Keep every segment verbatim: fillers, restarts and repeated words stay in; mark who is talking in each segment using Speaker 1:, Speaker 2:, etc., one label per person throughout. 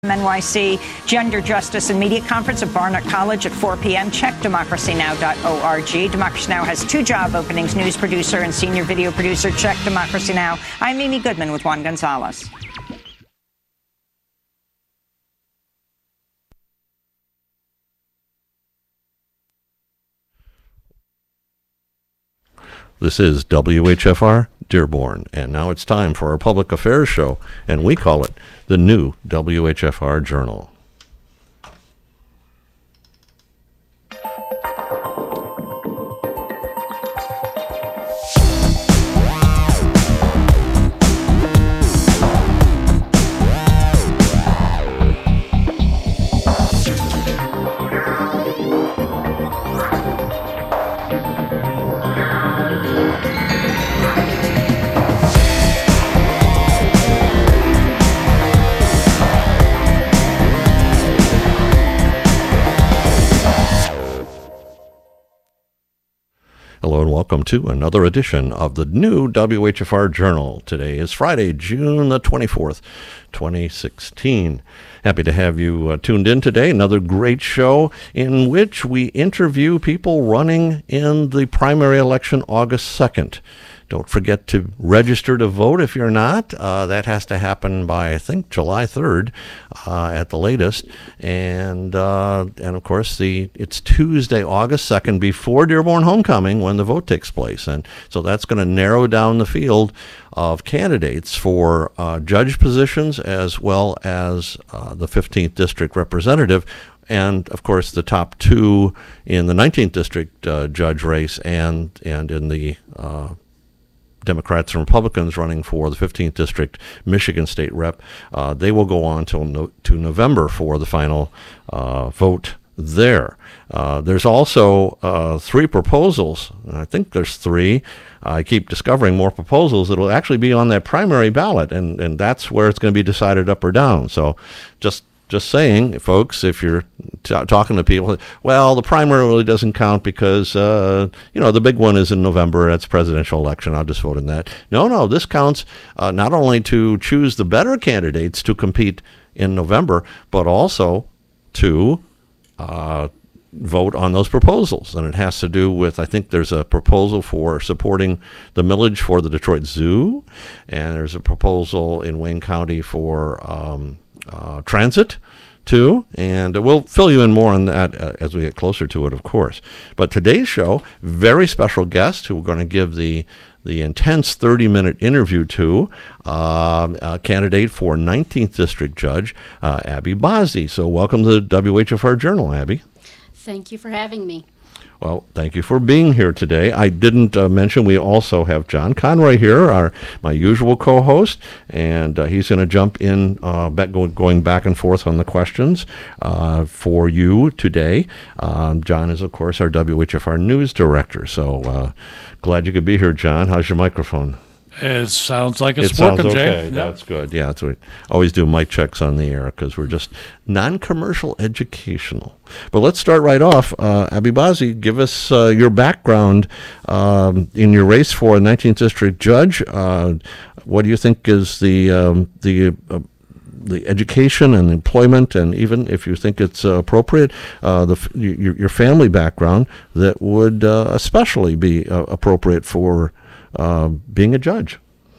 Speaker 1: N Y C Gender Justice and Media Conference at Barnett College at four p.m. Check democracy now dot org. Democracy Now! Has two job openings, news producer and senior video producer. Check Democracy Now! I'm Amy Goodman with Juan Gonzalez.
Speaker 2: This is W H F R Dearborn, and now it's time for our public affairs show, and we call it the new W H F R Journal. Hello and welcome to another edition of the new W H F R Journal. Today is Friday, June the twenty-fourth, twenty sixteen. Happy to have you uh, tuned in today. Another great show in which we interview people running in the primary election August second. Don't forget to register to vote if you're not. Uh, that has to happen by, I think, July third uh, at the latest. And, uh, and of course, the it's Tuesday, August second, before Dearborn Homecoming when the vote takes place. And so that's going to narrow down the field of candidates for uh, judge positions as well as uh, the fifteenth District representative. And, of course, the top two in the nineteenth District uh, judge race and, and in the uh, Democrats and Republicans running for the fifteenth District Michigan State Rep. Uh, they will go on till no, to November for the final uh, vote there. Uh, there's also uh, three proposals, and I think there's three. I keep discovering more proposals that will actually be on that primary ballot, and, and that's where it's going to be decided up or down. So just Just saying, folks, if you're t- talking to people, well, the primary really doesn't count because, uh, you know, the big one is in November. That's presidential election. I'll just vote in that. No, no, this counts uh, not only to choose the better candidates to compete in November, but also to uh, vote on those proposals. And it has to do with, I think there's a proposal for supporting the millage for the Detroit Zoo, and there's a proposal in Wayne County for um, Uh, transit too, and we'll fill you in more on that uh, as we get closer to it, of course. But today's show, very special guest who we're going to give the the intense thirty-minute interview to, uh, a candidate for nineteenth District Judge, uh, Abby Bazzi. So welcome to the W H F R Journal, Abby.
Speaker 3: Thank you for having me.
Speaker 2: Well, thank you for being here today. I didn't uh, mention we also have John Conroy here, our my usual co-host, and uh, he's going to jump in, uh, back, go, going back and forth on the questions uh, for you today. Um, John is, of course, our W H F R News Director, so uh, glad you could be here, John. How's your microphone?
Speaker 4: It sounds like it's
Speaker 2: it
Speaker 4: working,
Speaker 2: sounds okay.
Speaker 4: Jay.
Speaker 2: That's yep. good. Yeah, that's what we always do, mic checks on the air because we're just non-commercial educational. But let's start right off. Uh, Abby Bazzi, give us uh, your background um, in your race for a nineteenth District Judge. Uh, what do you think is the um, the uh, the education and employment, and even if you think it's uh, appropriate, uh, the your, your family background that would uh, especially be uh, appropriate for Uh, being a judge?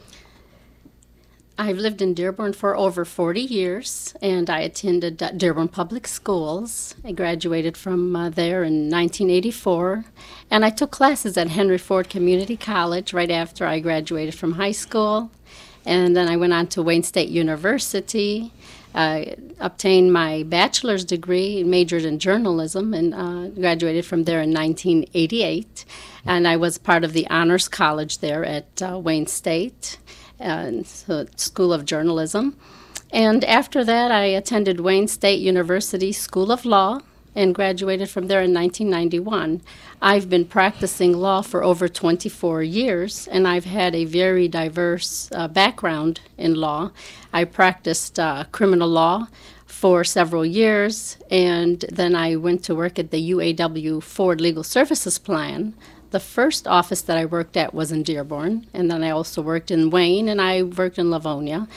Speaker 3: I've lived in Dearborn for over forty years, and I attended uh, Dearborn Public Schools. I graduated from uh, there in nineteen eighty-four, and I took classes at Henry Ford Community College right after I graduated from high school, and then I went on to Wayne State University. I obtained my bachelor's degree, majored in journalism, and uh, graduated from there in nineteen eighty-eight. And I was part of the Honors College there at uh, Wayne State, uh, so School of Journalism. And after that, I attended Wayne State University School of Law and graduated from there in nineteen ninety-one. I've been practicing law for over twenty-four years, and I've had a very diverse uh, background in law. I practiced uh, criminal law for several years, and then I went to work at the U A W Ford Legal Services Plan. The first office that I worked at was in Dearborn, and then I also worked in Wayne, and I worked in Livonia.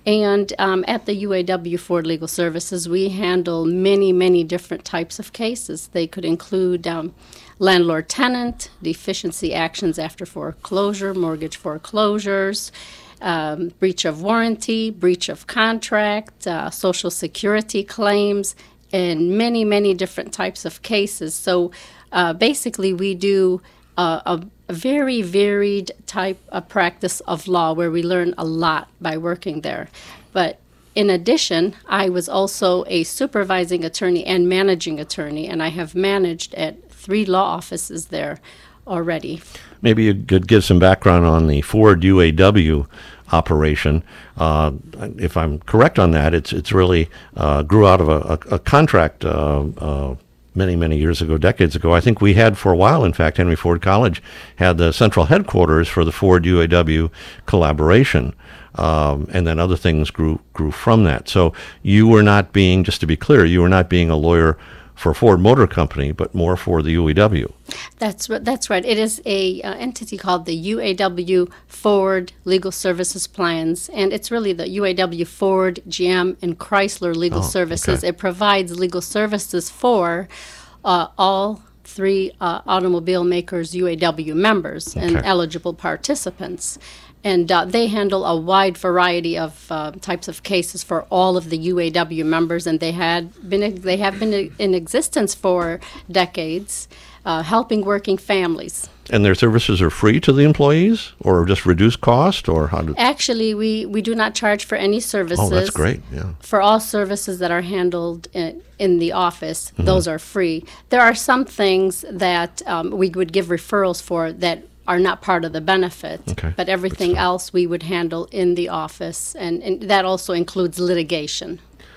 Speaker 3: And um, at the U A W Ford Legal Services, we handle many, many different types of cases. They could include um, landlord-tenant, deficiency actions after foreclosure, mortgage foreclosures, um, breach of warranty, breach of contract, uh, Social Security claims, and many, many different types of cases. So uh, basically, we do uh, a a very varied type of practice of law where we learn a lot by working there. But in addition, I was also a supervising attorney and managing attorney, and I have managed at three law offices there already.
Speaker 2: Maybe you could give some background on the Ford U A W operation. Uh, if I'm correct on that, it's it's really uh, grew out of a, a, a contract uh, uh, many, many years ago, decades ago. I think we had for a while, in fact, Henry Ford College had the central headquarters for the Ford U A W collaboration. Um, and then other things grew grew from that. So you were not being, just to be clear, you were not being a lawyer for Ford Motor Company, but more for the U A W.
Speaker 3: That's right. That's right. It is a uh, entity called the U A W Ford Legal Services Plans, and it's really the U A W Ford, G M, and Chrysler Legal
Speaker 2: Oh,
Speaker 3: Services.
Speaker 2: okay.
Speaker 3: It provides legal services for uh, all three uh, automobile makers' U A W members and
Speaker 2: Okay.
Speaker 3: eligible participants. And uh, they handle a wide variety of uh, types of cases for all of the U A W members, and they had been they have been in existence for decades, uh, helping working families.
Speaker 2: And their services are free to the employees, or just reduced cost, or how do?
Speaker 3: Actually, we, we do not charge for any services.
Speaker 2: Oh, that's great. Yeah.
Speaker 3: For all services that are handled in, in the office, those are free. There are some things that um, we would give referrals for that are not part of the benefit,
Speaker 2: Okay.
Speaker 3: but everything else we would handle in the office, and, and that also includes litigation.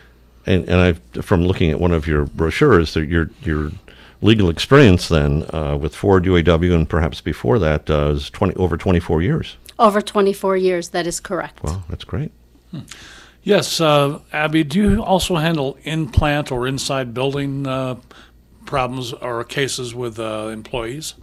Speaker 2: And and I, from looking at one of your brochures, that your your legal experience then uh, with Ford U A W and perhaps before that uh, is twenty over twenty-four years.
Speaker 3: Over twenty-four years, that is correct.
Speaker 2: Wow, that's great.
Speaker 4: Yes, uh, Abby, do you also handle in-plant or inside building uh, problems or cases with uh, employees?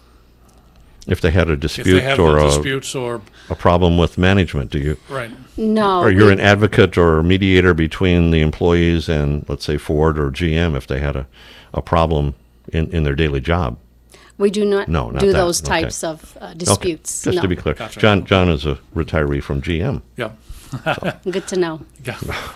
Speaker 2: If they had a
Speaker 4: If
Speaker 2: dispute
Speaker 4: they have
Speaker 2: or a,
Speaker 4: disputes or,
Speaker 2: a problem with management, do you?
Speaker 4: right.
Speaker 3: No.
Speaker 2: Or you're
Speaker 3: we-
Speaker 2: an advocate or mediator between the employees and, let's say, Ford or G M if they had a, a problem in, in their daily job.
Speaker 3: We do not,
Speaker 2: No, not
Speaker 3: do
Speaker 2: that.
Speaker 3: those
Speaker 2: Okay.
Speaker 3: types of uh,
Speaker 2: Okay,
Speaker 3: disputes.
Speaker 2: just
Speaker 3: No.
Speaker 2: to be clear.
Speaker 4: Gotcha.
Speaker 2: John John is a retiree from G M.
Speaker 4: Yeah,
Speaker 3: Good to know.
Speaker 4: yeah.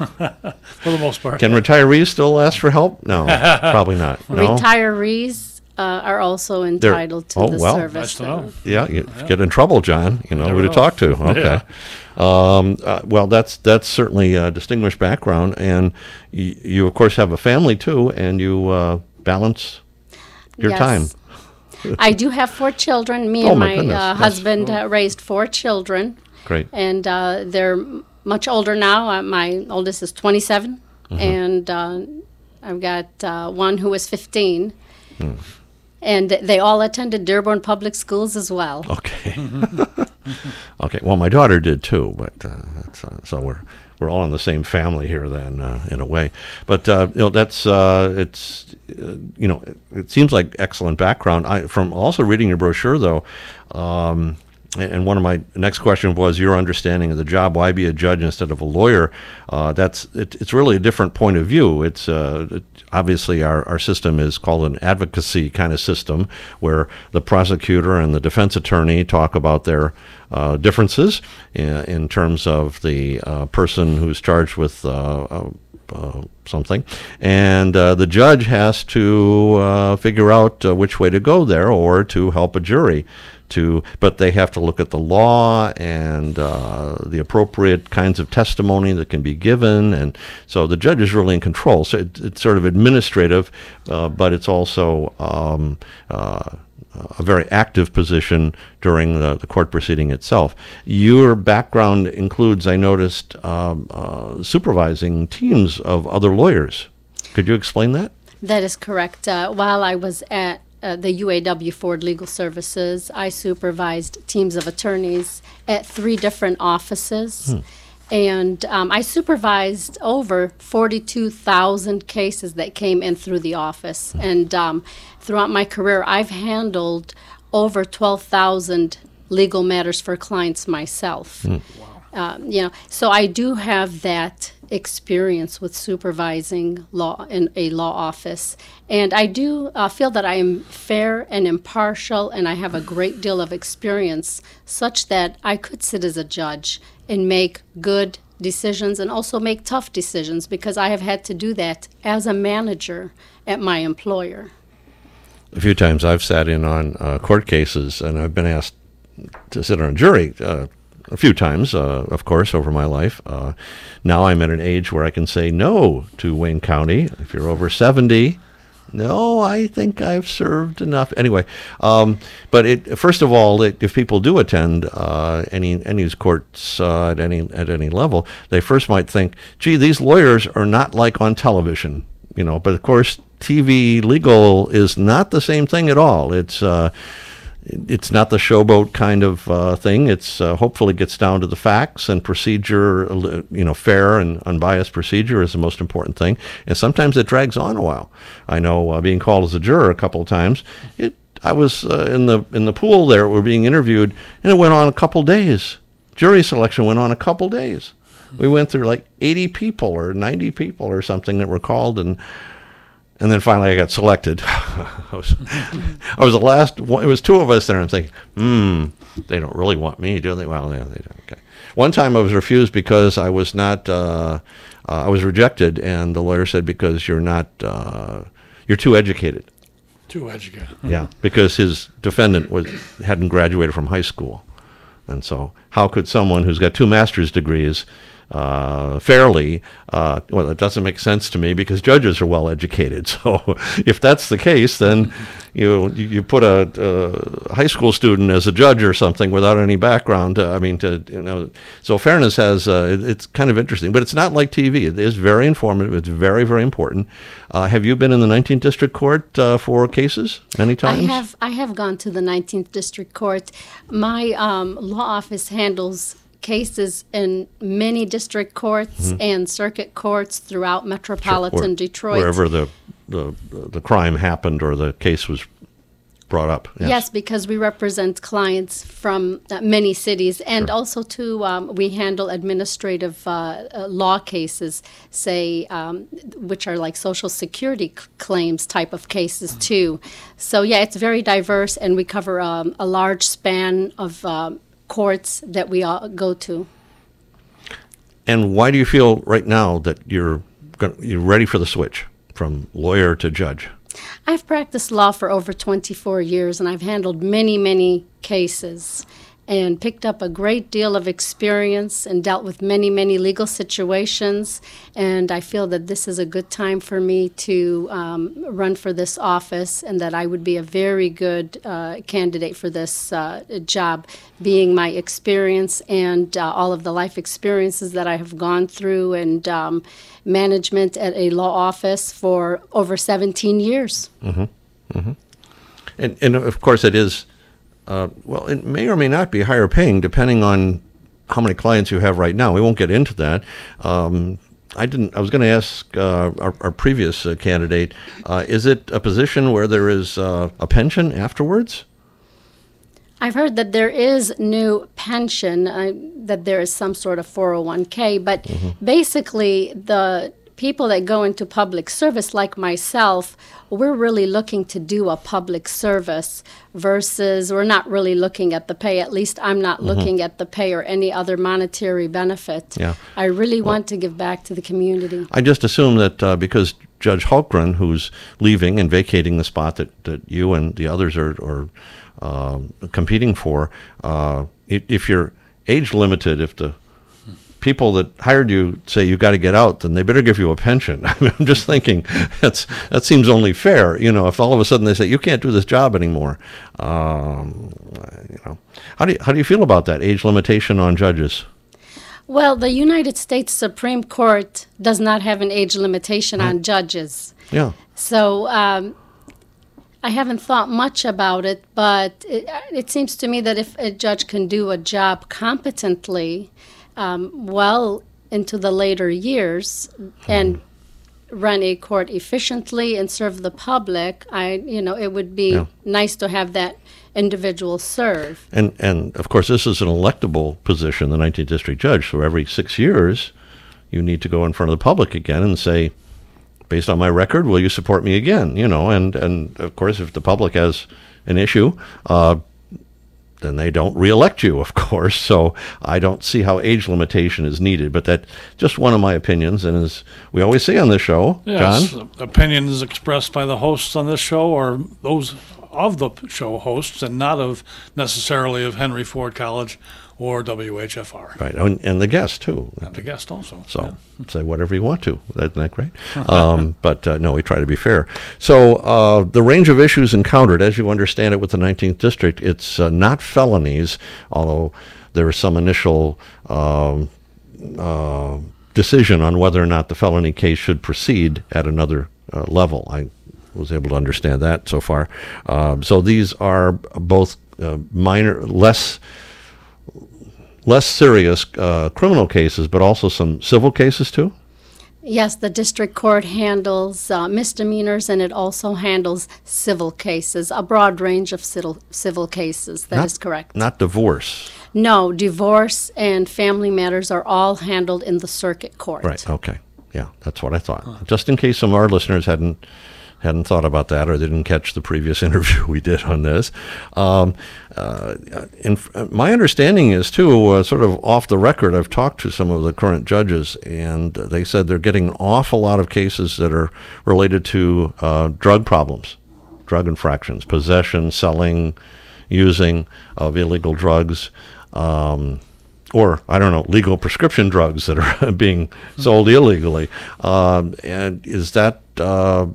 Speaker 4: For the most part.
Speaker 2: Can retirees still ask for help? No, probably not. No?
Speaker 3: Retirees uh, are also entitled to
Speaker 2: oh,
Speaker 3: the
Speaker 2: well.
Speaker 3: service.
Speaker 4: Nice to know.
Speaker 2: Yeah, you get in trouble, John. You know
Speaker 4: Never
Speaker 2: who to
Speaker 4: know.
Speaker 2: talk to. Okay. Um, uh, well, that's that's certainly a distinguished background, and y- you of course have a family too, and you uh, balance your
Speaker 3: Yes.
Speaker 2: time.
Speaker 3: I do have four children. Me
Speaker 2: Oh,
Speaker 3: and
Speaker 2: my
Speaker 3: my,
Speaker 2: goodness.
Speaker 3: uh,
Speaker 2: Yes.
Speaker 3: husband uh, raised four children,
Speaker 2: Great.
Speaker 3: and uh, they're m- much older now. Uh, my oldest is twenty-seven,
Speaker 2: Mm-hmm.
Speaker 3: and uh, I've got uh, one who is fifteen.
Speaker 2: Hmm.
Speaker 3: And they all attended Dearborn Public Schools as well.
Speaker 2: Okay. Okay. Well, my daughter did too, but uh, that's, uh, so we're we're all in the same family here then, uh, in a way. But uh, you know, that's uh, it's uh, you know, it, it seems like excellent background. I from also reading your brochure though. Um, and and one of my next questions was your understanding of the job. Why be a judge instead of a lawyer? Uh, that's it, it's really a different point of view. It's uh, it, obviously our, our system is called an advocacy kind of system, where the prosecutor and the defense attorney talk about their uh, differences in, in terms of the uh, person who's charged with uh, uh, uh, something, and uh, the judge has to uh, figure out uh, which way to go there, or to help a jury. To, but they have to look at the law and uh, the appropriate kinds of testimony that can be given, and so the judge is really in control. So it, it's sort of administrative, uh, but it's also um, uh, a very active position during the, the court proceeding itself. Your background includes, I noticed, um, uh, supervising teams of other lawyers. Could you explain that?
Speaker 3: That is correct. Uh, while I was at uh, the U A W Ford Legal Services, I supervised teams of attorneys at three different offices. And um, I supervised over forty-two thousand cases that came in through the office. And um, throughout my career, I've handled over twelve thousand legal matters for clients myself. Um, you know, so I do have that experience with supervising law in a law office, and I do uh, feel that I am fair and impartial, and I have a great deal of experience such that I could sit as a judge and make good decisions and also make tough decisions, because I have had to do that as a manager at my employer.
Speaker 2: A few times I've sat in on uh, court cases, and I've been asked to sit on a jury uh, a few times, uh, of course, over my life. Uh, now I'm at an age where I can say no to Wayne County. If you're over seventy, no, I think I've served enough. Anyway, um, but it, first of all, it, if people do attend uh, any any of these courts uh, at any at any level, they first might think, "Gee, these lawyers are not like on television," you know. But of course, T V legal is not the same thing at all. It's uh, It's not the showboat kind of uh, thing. It's uh, hopefully gets down to the facts and procedure. You know, fair and unbiased procedure is the most important thing. And sometimes it drags on a while. I know, uh, being called as a juror a couple of times, it. I was uh, in the in the pool there. We're being interviewed, and it went on a couple days. Jury selection went on a couple days. We went through like eighty people or ninety people or something that were called, and. And then finally I got selected. I was, I was the last one. It was two of us there. And I'm thinking, hmm, they don't really want me, do they? Well, yeah, they don't. Okay. One time I was refused because I was not, uh, uh, I was rejected. And the lawyer said, because you're not, uh, you're too educated.
Speaker 4: Too educated.
Speaker 2: Yeah, because his defendant was hadn't graduated from high school. And so how could someone who's got two master's degrees Uh, fairly, uh, well, it doesn't make sense to me because judges are well educated. So if that's the case, then you you put a, a high school student as a judge or something without any background. Uh, I mean, to you know, so fairness has uh, it, it's kind of interesting, but it's not like T V. It is very informative. It's very very important. Uh, have you been in the nineteenth District Court uh, for cases many times?
Speaker 3: I have. I have gone to the nineteenth District Court. My um, law office handles cases in many district courts mm-hmm. and circuit courts throughout metropolitan
Speaker 2: sure. Where,
Speaker 3: Detroit.
Speaker 2: Wherever the, the the crime happened or the case was brought up. Yes,
Speaker 3: yes, because we represent clients from uh, many cities, and sure. also too, um, we handle administrative uh, uh, law cases, say, um, which are like Social Security c- claims type of cases mm-hmm. too. So yeah, it's very diverse, and we cover um, a large span of um, courts that we all go to.
Speaker 2: And why do you feel right now that you're you're ready for the switch from lawyer to judge?
Speaker 3: I've practiced law for over twenty-four years, and I've handled many, many cases and picked up a great deal of experience and dealt with many, many legal situations. And I feel that this is a good time for me to um, run for this office, and that I would be a very good uh, candidate for this uh, job, being my experience and uh, all of the life experiences that I have gone through, and um, management at a law office for over seventeen years.
Speaker 2: Mm-hmm. Mm-hmm. And, and of course it is, uh, well, it may or may not be higher paying depending on how many clients you have right now. We won't get into that. Um, I didn't. I was going to ask uh, our, our previous uh, candidate, uh, is it a position where there is uh, a pension afterwards?
Speaker 3: I've heard that there is no pension, uh, that there is some sort of four oh one k, but mm-hmm. basically the people that go into public service, like myself, we're really looking to do a public service versus we're not really looking at the pay. At least I'm not mm-hmm. looking at the pay or any other monetary benefit.
Speaker 2: Yeah.
Speaker 3: I really
Speaker 2: well,
Speaker 3: want to give back to the community.
Speaker 2: I just assume that uh, because Judge Hultgren, who's leaving and vacating the spot that, that you and the others are, are uh, competing for, uh, if you're age limited, if the people that hired you say you got to get out, then they better give you a pension. I mean, I'm just thinking that's that seems only fair. You know, if all of a sudden they say you can't do this job anymore, um, you know, how do you, how do you feel about that age limitation on judges?
Speaker 3: Well, the United States Supreme Court does not have an age limitation mm. on judges.
Speaker 2: Yeah.
Speaker 3: So um, I haven't thought much about it, but it, it seems to me that if a judge can do a job competently, Um, well into the later years and run a court efficiently and serve the public, I, you know, it would be
Speaker 2: yeah.
Speaker 3: nice to have that individuals serve.
Speaker 2: And, and of course, this is an electable position, the nineteenth District Judge, so every six years you need to go in front of the public again and say, based on my record, will you support me again? You know, and, and of course, if the public has an issue, uh, then they don't reelect you, of course. So I don't see how age limitation is needed. But that's just one of my opinions. And as we always say on this show,
Speaker 4: Yes,
Speaker 2: John?
Speaker 4: opinions expressed by the hosts on this show are those of the show hosts and not of necessarily of Henry Ford College or W H F R.
Speaker 2: Right, and, and the guest, too.
Speaker 4: And the guest also.
Speaker 2: So
Speaker 4: yeah.
Speaker 2: say whatever you want to. Isn't that great? um, but uh, no, we try to be fair. So uh, the range of issues encountered, as you understand it with the nineteenth District, it's uh, not felonies, although there is some initial um, uh, decision on whether or not the felony case should proceed at another uh, level. I was able to understand that so far. Um, so these are both uh, minor, less less serious uh, criminal cases, but also some civil cases too?
Speaker 3: Yes, the district court handles uh, misdemeanors, and it also handles civil cases, a broad range of civil, civil cases. That
Speaker 2: Not-
Speaker 3: is correct.
Speaker 2: Not divorce.
Speaker 3: No, divorce and family matters are all handled in the circuit court.
Speaker 2: Right, okay. Yeah, that's what I thought. Just in case some of our listeners hadn't hadn't thought about that or didn't catch the previous interview we did on this. Um, uh, in, my understanding is, too, uh, sort of off the record, I've talked to some of the current judges, and they said they're getting an awful lot of cases that are related to uh, drug problems, drug infractions, possession, selling, using of illegal drugs, um, or, I don't know, legal prescription drugs that are being sold illegally. Um, and is that... Uh,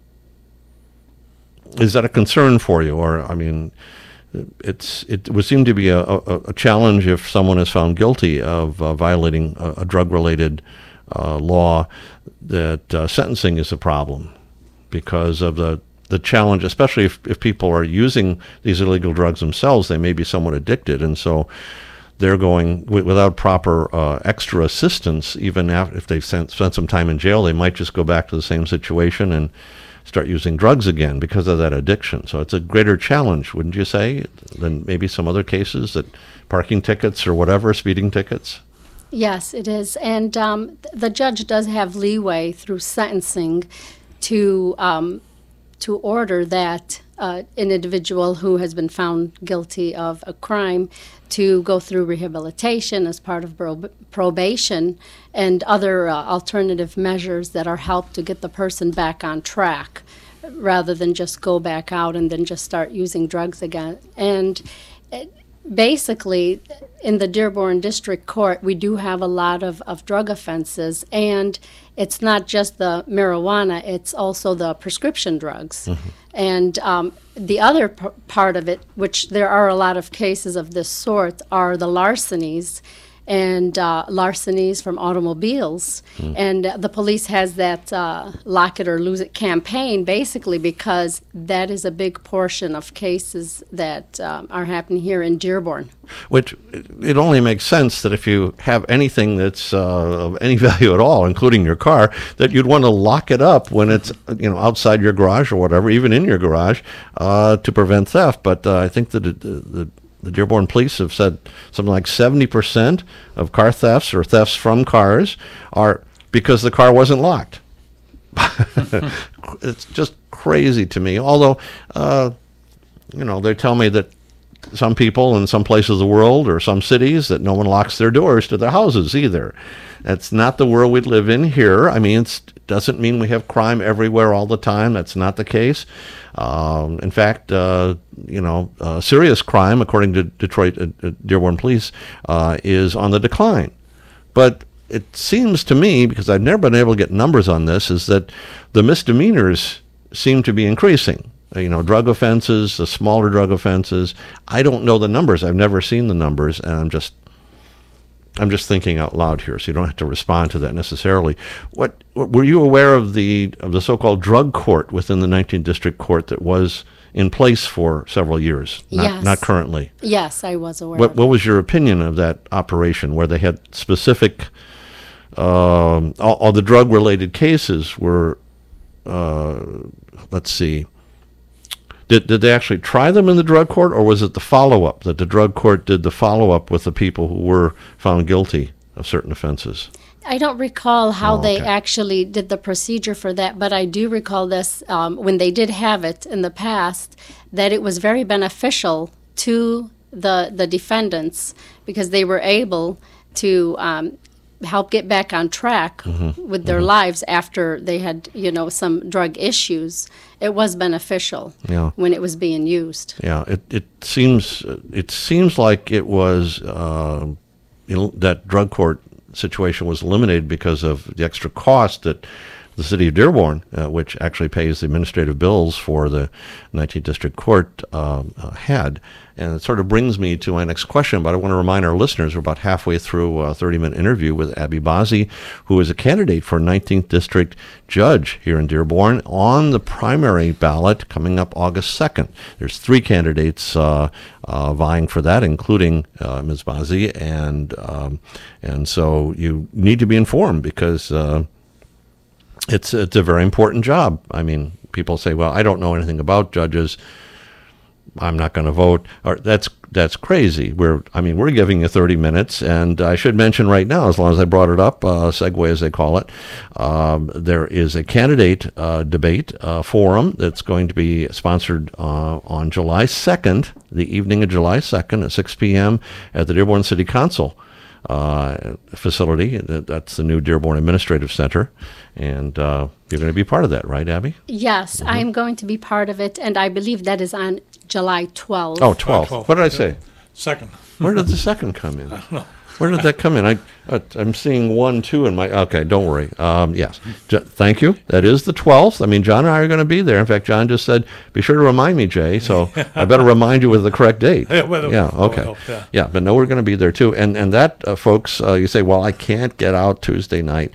Speaker 2: Is that a concern for you? Or, I mean, it's it would seem to be a, a, a challenge if someone is found guilty of uh, violating a, a drug-related uh, law, that uh, sentencing is a problem because of the, the challenge, especially if, if people are using these illegal drugs themselves. They may be somewhat addicted, and so they're going w- without proper uh, extra assistance. Even after, if they've spent, spent some time in jail, they might just go back to the same situation and start using drugs again because of that addiction. So it's a greater challenge, wouldn't you say, than maybe some other cases, that parking tickets or whatever, speeding tickets?
Speaker 3: Yes, it is. And um, th- the judge does have leeway through sentencing to um, to order that uh, an individual who has been found guilty of a crime to go through rehabilitation as part of prob- probation and other uh, alternative measures that are help to get the person back on track rather than just go back out and then just start using drugs again. And it, basically, in the Dearborn District Court, we do have a lot of, of drug offenses, and it's not just the marijuana, it's also the prescription drugs. Mm-hmm. And um, the other p- part of it, which there are a lot of cases of this sort, are the larcenies, and uh, larcenies from automobiles. Mm. And uh, the police has that uh, lock it or lose it campaign, basically because that is a big portion of cases that um, are happening here in Dearborn.
Speaker 2: Which, it only makes sense that if you have anything that's uh, of any value at all, including your car, that you'd want to lock it up when it's, you know, outside your garage or whatever, even in your garage, uh, to prevent theft. But uh, I think that the, the The Dearborn police have said something like seventy percent of car thefts or thefts from cars are because the car wasn't locked. It's just crazy to me. Although, uh, you know, they tell me that some people in some places of the world or some cities that no one locks their doors to their houses either. That's not the world we live in here. I mean, it doesn't mean we have crime everywhere all the time. That's not the case. Um, in fact, uh, you know, uh, serious crime, according to Detroit uh, uh, Dearborn Police, uh, is on the decline. But it seems to me, because I've never been able to get numbers on this, is that the misdemeanors seem to be increasing. Uh, you know, drug offenses, the smaller drug offenses. I don't know the numbers. I've never seen the numbers, and I'm just I'm just thinking out loud here, so you don't have to respond to that necessarily. What, what were you aware of the of the so-called drug court within the nineteenth District Court that was in place for several years? Not,
Speaker 3: Yes.
Speaker 2: Not currently.
Speaker 3: Yes, I was aware
Speaker 2: What
Speaker 3: of
Speaker 2: What was your opinion of that operation, where they had specific, um, all, all the drug-related cases were, uh, let's see, Did did they actually try them in the drug court, or was it the follow-up, that the drug court did the follow-up with the people who were found guilty of certain offenses?
Speaker 3: I don't recall how
Speaker 2: Oh,
Speaker 3: they
Speaker 2: okay.
Speaker 3: actually did the procedure for that, but I do recall this, um, when they did have it in the past, that it was very beneficial to the the defendants because they were able to um, help get back on track
Speaker 2: Mm-hmm.
Speaker 3: with their lives after they had, you know, some drug issues. It was beneficial
Speaker 2: Yeah.
Speaker 3: when it was being used.
Speaker 2: Yeah, it it seems it seems like it was uh, you know, that drug court situation was eliminated because of the extra cost that the city of Dearborn, uh, which actually pays the administrative bills for the nineteenth District Court, um, uh, had. And it sort of brings me to my next question, but I want to remind our listeners we're about halfway through a thirty-minute interview with Abby Bazzi, who is a candidate for nineteenth District Judge here in Dearborn on the primary ballot coming up August second. There's three candidates uh, uh, vying for that, including uh, Miz Bazzi, and, um, and so you need to be informed because uh, it's, it's a very important job. I mean, people say, well, I don't know anything about judges, I'm not going to vote. Or that's that's crazy. We're I mean we're giving you thirty minutes, and I should mention right now, as long as I brought it up, uh, segue as they call it, um, there is a candidate uh, debate uh, forum that's going to be sponsored uh, on July second, the evening of July second at six p.m. at the Dearborn City Council uh, facility. That's the new Dearborn Administrative Center, and uh, you're going to be part of that, right, Abby?
Speaker 3: Yes, I am going to be part of it, and I believe that is on July twelfth.
Speaker 2: Oh, twelfth.
Speaker 4: twelfth,
Speaker 2: What did I
Speaker 4: yeah.
Speaker 2: say?
Speaker 4: Second.
Speaker 2: Where did the second come in? Where did that come in? I, uh, I'm seeing one, two in my. Okay, don't worry. Um, yes, J- thank you. That is the twelfth. I mean, John and I are going to be there. In fact, John just said, "Be sure to remind me, Jay." So I better remind you with the correct date.
Speaker 4: Yeah, well,
Speaker 2: yeah.
Speaker 4: that would
Speaker 2: Okay.
Speaker 4: help, yeah.
Speaker 2: Yeah, but no, we're going to be there too. And and that, uh, folks, uh, you say, "Well, I can't get out Tuesday night."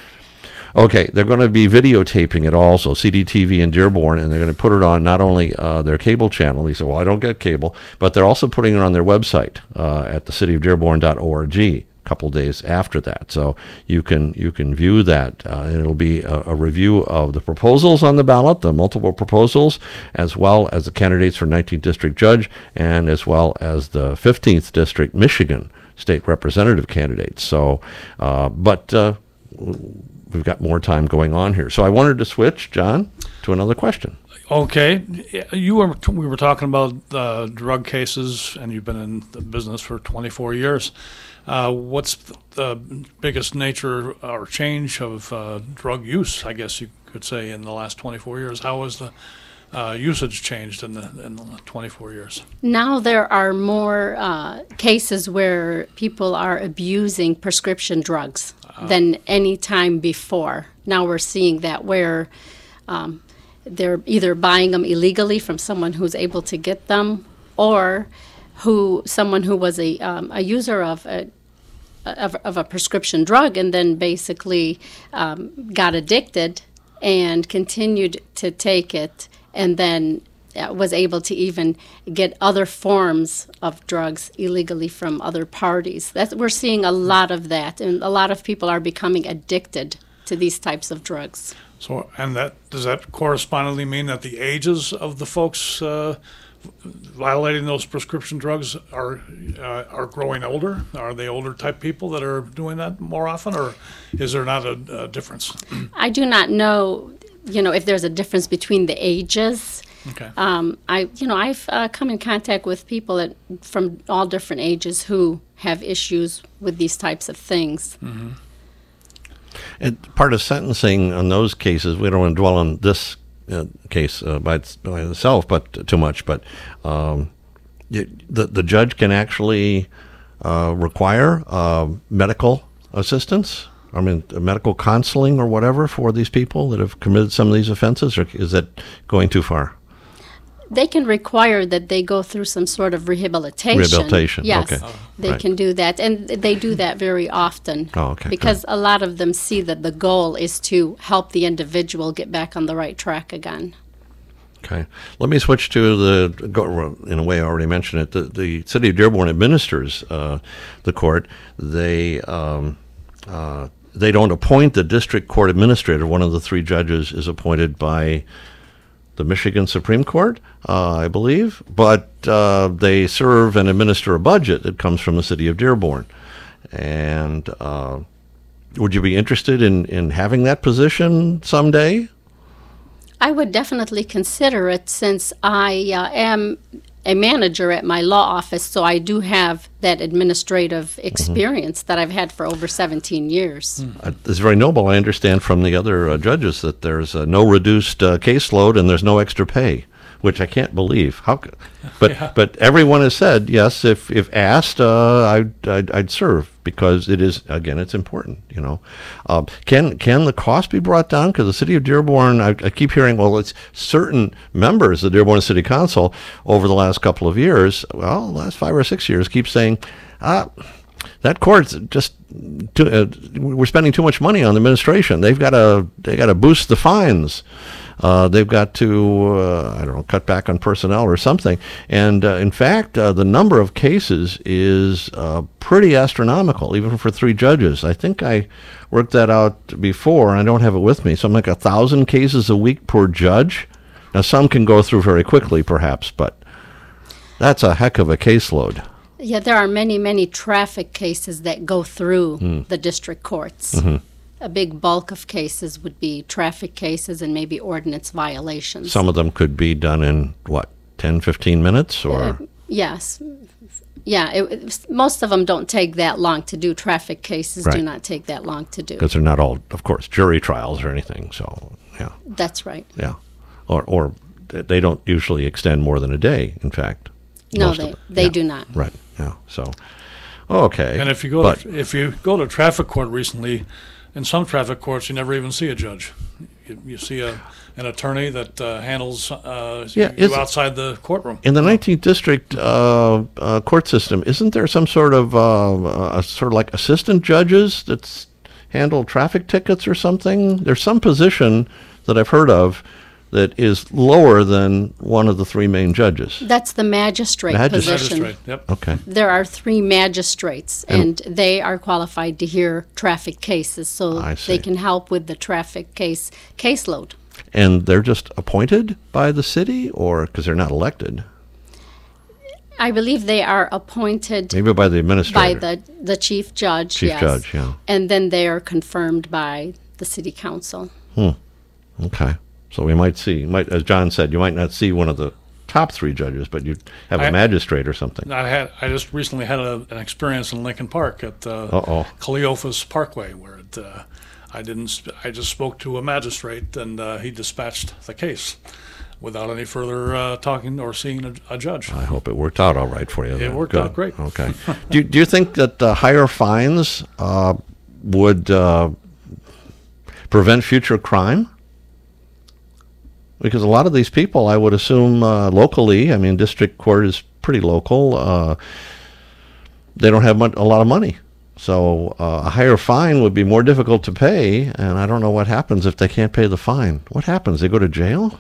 Speaker 2: Okay, they're going to be videotaping it also, C D T V in Dearborn, and they're going to put it on not only uh, their cable channel. He said, well, I don't get cable, but they're also putting it on their website uh, at the city of dearborn dot org a couple days after that. So you can you can view that. Uh, and it'll be a, a review of the proposals on the ballot, the multiple proposals, as well as the candidates for nineteenth District Judge, and as well as the fifteenth District Michigan State Representative candidates. So, uh, but... Uh, we've got more time going on here. So I wanted to switch, John, to another question.
Speaker 4: Okay, you were we were talking about uh, drug cases, and you've been in the business for twenty-four years. Uh, what's the biggest nature or change of uh, drug use, I guess you could say, in the last twenty-four years? How has the uh, usage changed in the in the twenty-four years?
Speaker 3: Now there are more uh, cases where people are abusing prescription drugs than any time before. Now we're seeing that where um, they're either buying them illegally from someone who's able to get them, or who someone who was a um, a user of a of, of a prescription drug and then basically um, got addicted and continued to take it, and then uh, was able to even get other forms of drugs illegally from other parties. That's, we're seeing a lot of that, and a lot of people are becoming addicted to these types of drugs.
Speaker 4: So, and that does that correspondingly mean that the ages of the folks uh, violating those prescription drugs are uh, are growing older? Are they older type people that are doing that more often, or is there not a, a difference?
Speaker 3: I do not know, you know, if there's a difference between the ages.
Speaker 4: Okay.
Speaker 3: Um, I, you know, I've uh, come in contact with people at, from all different ages who have issues with these types of things.
Speaker 4: Mm-hmm.
Speaker 2: And part of sentencing on those cases, we don't want to dwell on this uh, case uh, by, its, by itself, but too much. But um, it, the the judge can actually uh, require uh, medical assistance. I mean, medical counseling or whatever for these people that have committed some of these offenses, or is that going too far?
Speaker 3: They can require that they go through some sort of rehabilitation.
Speaker 2: Rehabilitation,
Speaker 3: Yes,
Speaker 2: okay.
Speaker 3: they
Speaker 2: Right.
Speaker 3: can do that, and they do that very often.
Speaker 2: Oh, okay,
Speaker 3: Because a lot of them see that the goal is to help the individual get back on the right track again.
Speaker 2: Okay. Let me switch to the, go- in a way I already mentioned it, the, the city of Dearborn administers uh, the court. They um, uh, they don't appoint the district court administrator. One of the three judges is appointed by the the Michigan Supreme Court, uh, I believe, but uh, they serve and administer a budget that comes from the city of Dearborn. And uh, would you be interested in, in having that position someday?
Speaker 3: I would definitely consider it, since I uh, am a manager at my law office, so I do have that administrative experience mm-hmm. that I've had for over seventeen years.
Speaker 2: Mm. Uh, it's very noble. I understand from the other uh, judges that there's uh, no reduced uh, caseload and there's no extra pay, which I can't believe. How? c- But
Speaker 4: Yeah.
Speaker 2: but everyone has said yes. If if asked, uh, I'd, I'd I'd serve, because it is, again, it's important. You know, uh, can can the cost be brought down? Because the city of Dearborn, I, I keep hearing, well, it's certain members of the Dearborn City Council over the last couple of years, well, last five or six years, keep saying, ah, that court's just too, uh, we're spending too much money on the administration. They've got to they got to boost the fines. Uh, they've got to, uh, I don't know, cut back on personnel or something. And uh, in fact, uh, the number of cases is uh, pretty astronomical, even for three judges. I think I worked that out before, and I don't have it with me. Something like a thousand cases a week per judge. Now, some can go through very quickly, perhaps, but that's a heck of a caseload.
Speaker 3: Yeah, there are many, many traffic cases that go through mm. the district courts.
Speaker 2: Mm-hmm.
Speaker 3: A big bulk of cases would be traffic cases and maybe ordinance violations.
Speaker 2: Some of them could be done in, what, ten, fifteen minutes? Or
Speaker 3: Uh, yes. Yeah, it, it- most of them don't take that long to do. Traffic cases do
Speaker 2: Right.
Speaker 3: not take that long to do.
Speaker 2: because they're not all, of course, jury trials or anything. So, yeah,
Speaker 3: That's right.
Speaker 2: yeah. Or, or they don't usually extend more than a day, in fact.
Speaker 3: No,
Speaker 2: Most of
Speaker 3: they,
Speaker 2: them.
Speaker 3: they
Speaker 2: Yeah.
Speaker 3: do not.
Speaker 2: Right, yeah, so, okay.
Speaker 4: And if you go
Speaker 2: But-
Speaker 4: to, if you go to traffic court recently, in some traffic courts you never even see a judge. You, you see a an attorney that uh, handles uh,
Speaker 2: Yeah,
Speaker 4: you
Speaker 2: it's-
Speaker 4: outside the courtroom.
Speaker 2: In the nineteenth District uh, uh, court system, isn't there some sort of, uh, uh, sort of like assistant judges that handle traffic tickets or something? There's some position that I've heard of that is lower than one of the three main judges.
Speaker 3: That's the magistrate
Speaker 2: Magistrate.
Speaker 3: position.
Speaker 4: Magistrate, yep.
Speaker 2: Okay.
Speaker 3: There are three magistrates, and, they are qualified to hear traffic cases, so
Speaker 2: I
Speaker 3: they
Speaker 2: see.
Speaker 3: can help with the traffic case caseload.
Speaker 2: And they're just appointed by the city, or because they're not elected?
Speaker 3: I believe they are appointed
Speaker 2: Maybe by the
Speaker 3: by
Speaker 2: administrator.
Speaker 3: the, the chief judge,
Speaker 2: Chief
Speaker 3: yes.
Speaker 2: judge, yeah.
Speaker 3: And then they are confirmed by the city council.
Speaker 2: Okay. So we might see, might, as John said, you might not see one of the top three judges, but you'd have a
Speaker 4: I-
Speaker 2: magistrate or something.
Speaker 4: I had I just recently had a, an experience in Lincoln Park at uh,
Speaker 2: Uh-oh.
Speaker 4: Cleophas Parkway, where it, uh, I didn't sp- I just spoke to a magistrate, and uh, he dispatched the case without any further uh, talking or seeing a, a judge.
Speaker 2: I hope it worked out all right for you.
Speaker 4: It
Speaker 2: then.
Speaker 4: worked
Speaker 2: Good.
Speaker 4: out great.
Speaker 2: Okay. do, you- do you think that uh, higher fines uh, would uh, prevent future crime? Because a lot of these people, I would assume, uh, locally, I mean, district court is pretty local, uh, they don't have much, a lot of money. So uh, a higher fine would be more difficult to pay, and I don't know what happens if they can't pay the fine. What happens? They go to jail?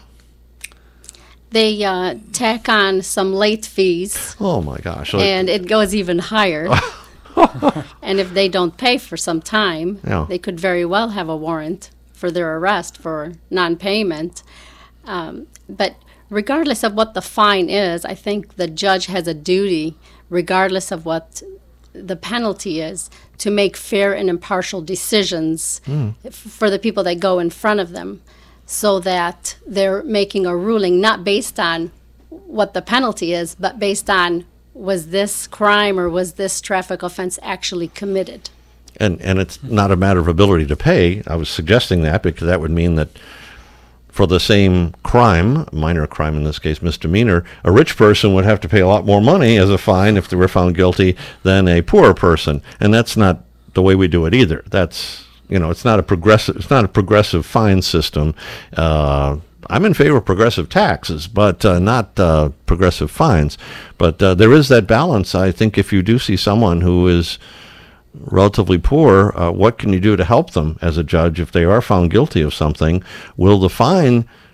Speaker 3: They uh, tack on some late fees,
Speaker 2: Oh, my gosh. So-
Speaker 3: and it goes even higher. And if they don't pay for some time,
Speaker 2: Yeah.
Speaker 3: they could very well have a warrant for their arrest for non-payment. Um, but regardless of what the fine is, I think the judge has a duty, regardless of what the penalty is, to make fair and impartial decisions f- for the people that go in front of them, so that they're making a ruling not based on what the penalty is, but based on, was this crime or was this traffic offense actually committed?
Speaker 2: And and it's not a matter of ability to pay. I was suggesting that because that would mean that for the same crime, minor crime in this case, misdemeanor, a rich person would have to pay a lot more money as a fine if they were found guilty than a poor person. And that's not the way we do it either. That's, you know, it's not a progressive, it's not a progressive fine system. Uh, I'm in favor of progressive taxes, but uh, not uh, progressive fines. But uh, there is that balance. I think if you do see someone who is relatively poor, uh, what can you do to help them as a judge if they are found guilty of something? Will the fine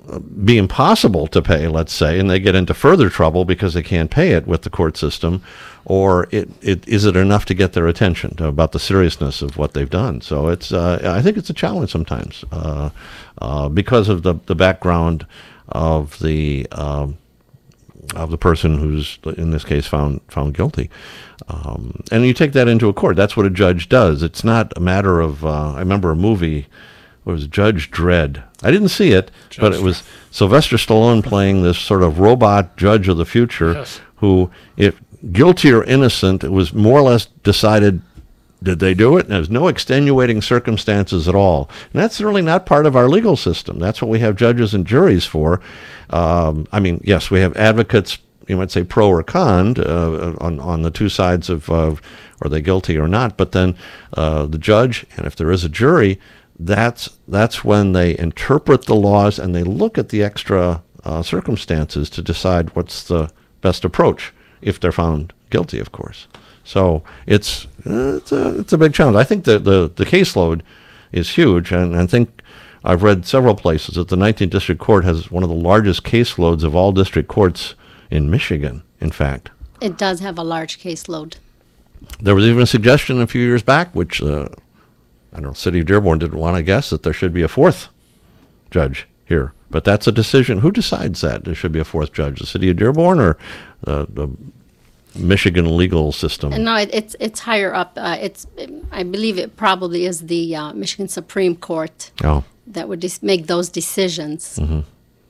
Speaker 2: be impossible to pay, let's say, and they get into further trouble because they can't pay it with the court system, or it, it is it enough to get their attention to, about the seriousness of what they've done? So it's uh, I think it's a challenge sometimes uh, uh, because of the, the background of the um, of the person who's in this case found found guilty, um, and you take that into a court. That's what a judge does. It's not a matter of uh, I remember a movie. It was Judge Dredd. I didn't see it, Judge but it was Sylvester Stallone playing this sort of robot judge of the future, yes. who, if guilty or innocent, it was more or less decided, did they do it? And there's no extenuating circumstances at all. And that's really not part of our legal system. That's what we have judges and juries for. Um, I mean, yes, we have advocates, you might say pro or con, uh, on, on the two sides of, uh, are they guilty or not? But then uh, the judge, and if there is a jury, That's that's when they interpret the laws and they look at the extra uh, circumstances to decide what's the best approach if they're found guilty, of course. So it's uh, it's a it's a big challenge. I think the the, the caseload is huge, and I think I've read several places that the nineteenth District Court has one of the largest caseloads of all district courts in Michigan. In fact,
Speaker 3: it does have a large caseload.
Speaker 2: There was even a suggestion a few years back, which. Uh, I don't know, City of Dearborn didn't want to guess that there should be a fourth judge here. But that's a decision. Who decides that there should be a fourth judge? The City of Dearborn or uh, the Michigan legal system?
Speaker 3: No, it, it's it's higher up. Uh, it's I believe it probably is the uh, Michigan Supreme Court
Speaker 2: oh.
Speaker 3: that would dis- make those decisions.
Speaker 2: Mm-hmm.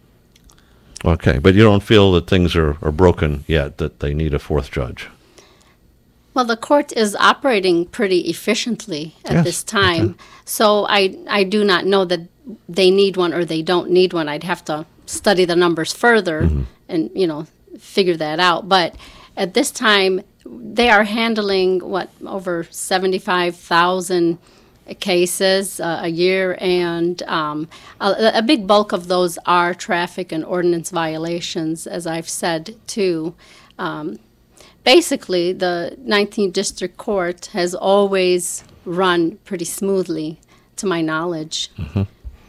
Speaker 2: Okay, but you don't feel that things are, are broken yet, that they need a fourth judge?
Speaker 3: Well, the court is operating pretty efficiently at yes, this time, okay. so I I do not know that they need one or they don't need one. I'd have to study the numbers further mm-hmm. and, you know, figure that out. But at this time, they are handling, what, over seventy-five thousand cases uh, a year, and um, a, a big bulk of those are traffic and ordinance violations, as I've said, too. Um, Basically, the nineteenth District Court has always run pretty smoothly, to my knowledge.
Speaker 2: Mm-hmm.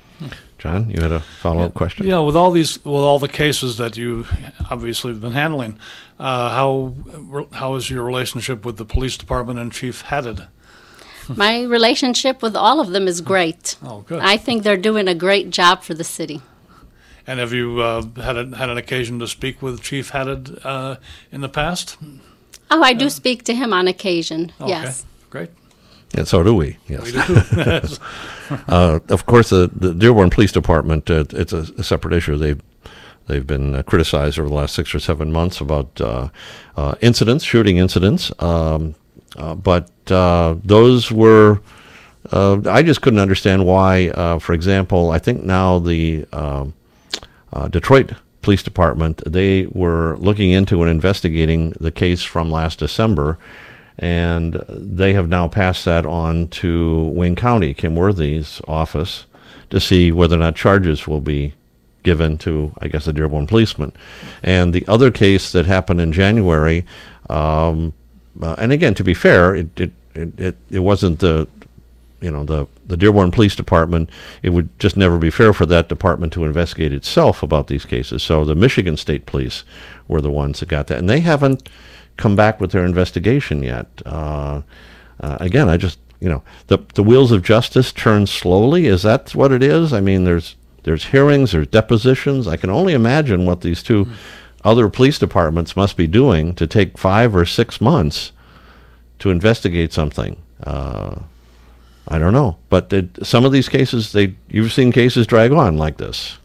Speaker 2: John, you had a follow-up
Speaker 4: yeah,
Speaker 2: question?
Speaker 4: Yeah, with all these, with all the cases that you obviously have been handling, uh, how how is your relationship with the police department and Chief Haddad?
Speaker 3: My relationship with all of them is great.
Speaker 4: Oh, good.
Speaker 3: I think they're doing a great job for the city.
Speaker 4: And have you uh, had a, had an occasion to speak with Chief Haddad uh, in the past?
Speaker 3: Oh, I do uh, speak to him on occasion,
Speaker 4: okay.
Speaker 3: yes.
Speaker 4: Great.
Speaker 2: And so do we, yes.
Speaker 4: We do.
Speaker 2: uh, of course, the, the Dearborn Police Department, uh, it's a, a separate issue. They've, they've been uh, criticized over the last six or seven months about uh, uh, incidents, shooting incidents. Um, uh, but uh, those were, uh, I just couldn't understand why, uh, for example, I think now the um, uh, Detroit Police Department, they were looking into and investigating the case from last December, and they have now passed that on to Wayne County, Kim Worthy's office, to see whether or not charges will be given to, I guess, the Dearborn policeman. And the other case that happened in January, um, uh, and again, to be fair, it it, it, it it wasn't the you know, the, the Dearborn Police Department. It would just never be fair for that department to investigate itself about these cases. So the Michigan State Police were the ones that got that. And they haven't come back with their investigation yet. Uh, uh, again, I just, you know, the the wheels of justice turn slowly. Is that what it is? I mean, there's there's hearings, there's depositions. I can only imagine what these two mm. other police departments must be doing to take five or six months to investigate something. Uh I don't know, but it, some of these cases, they you've seen cases drag on like this.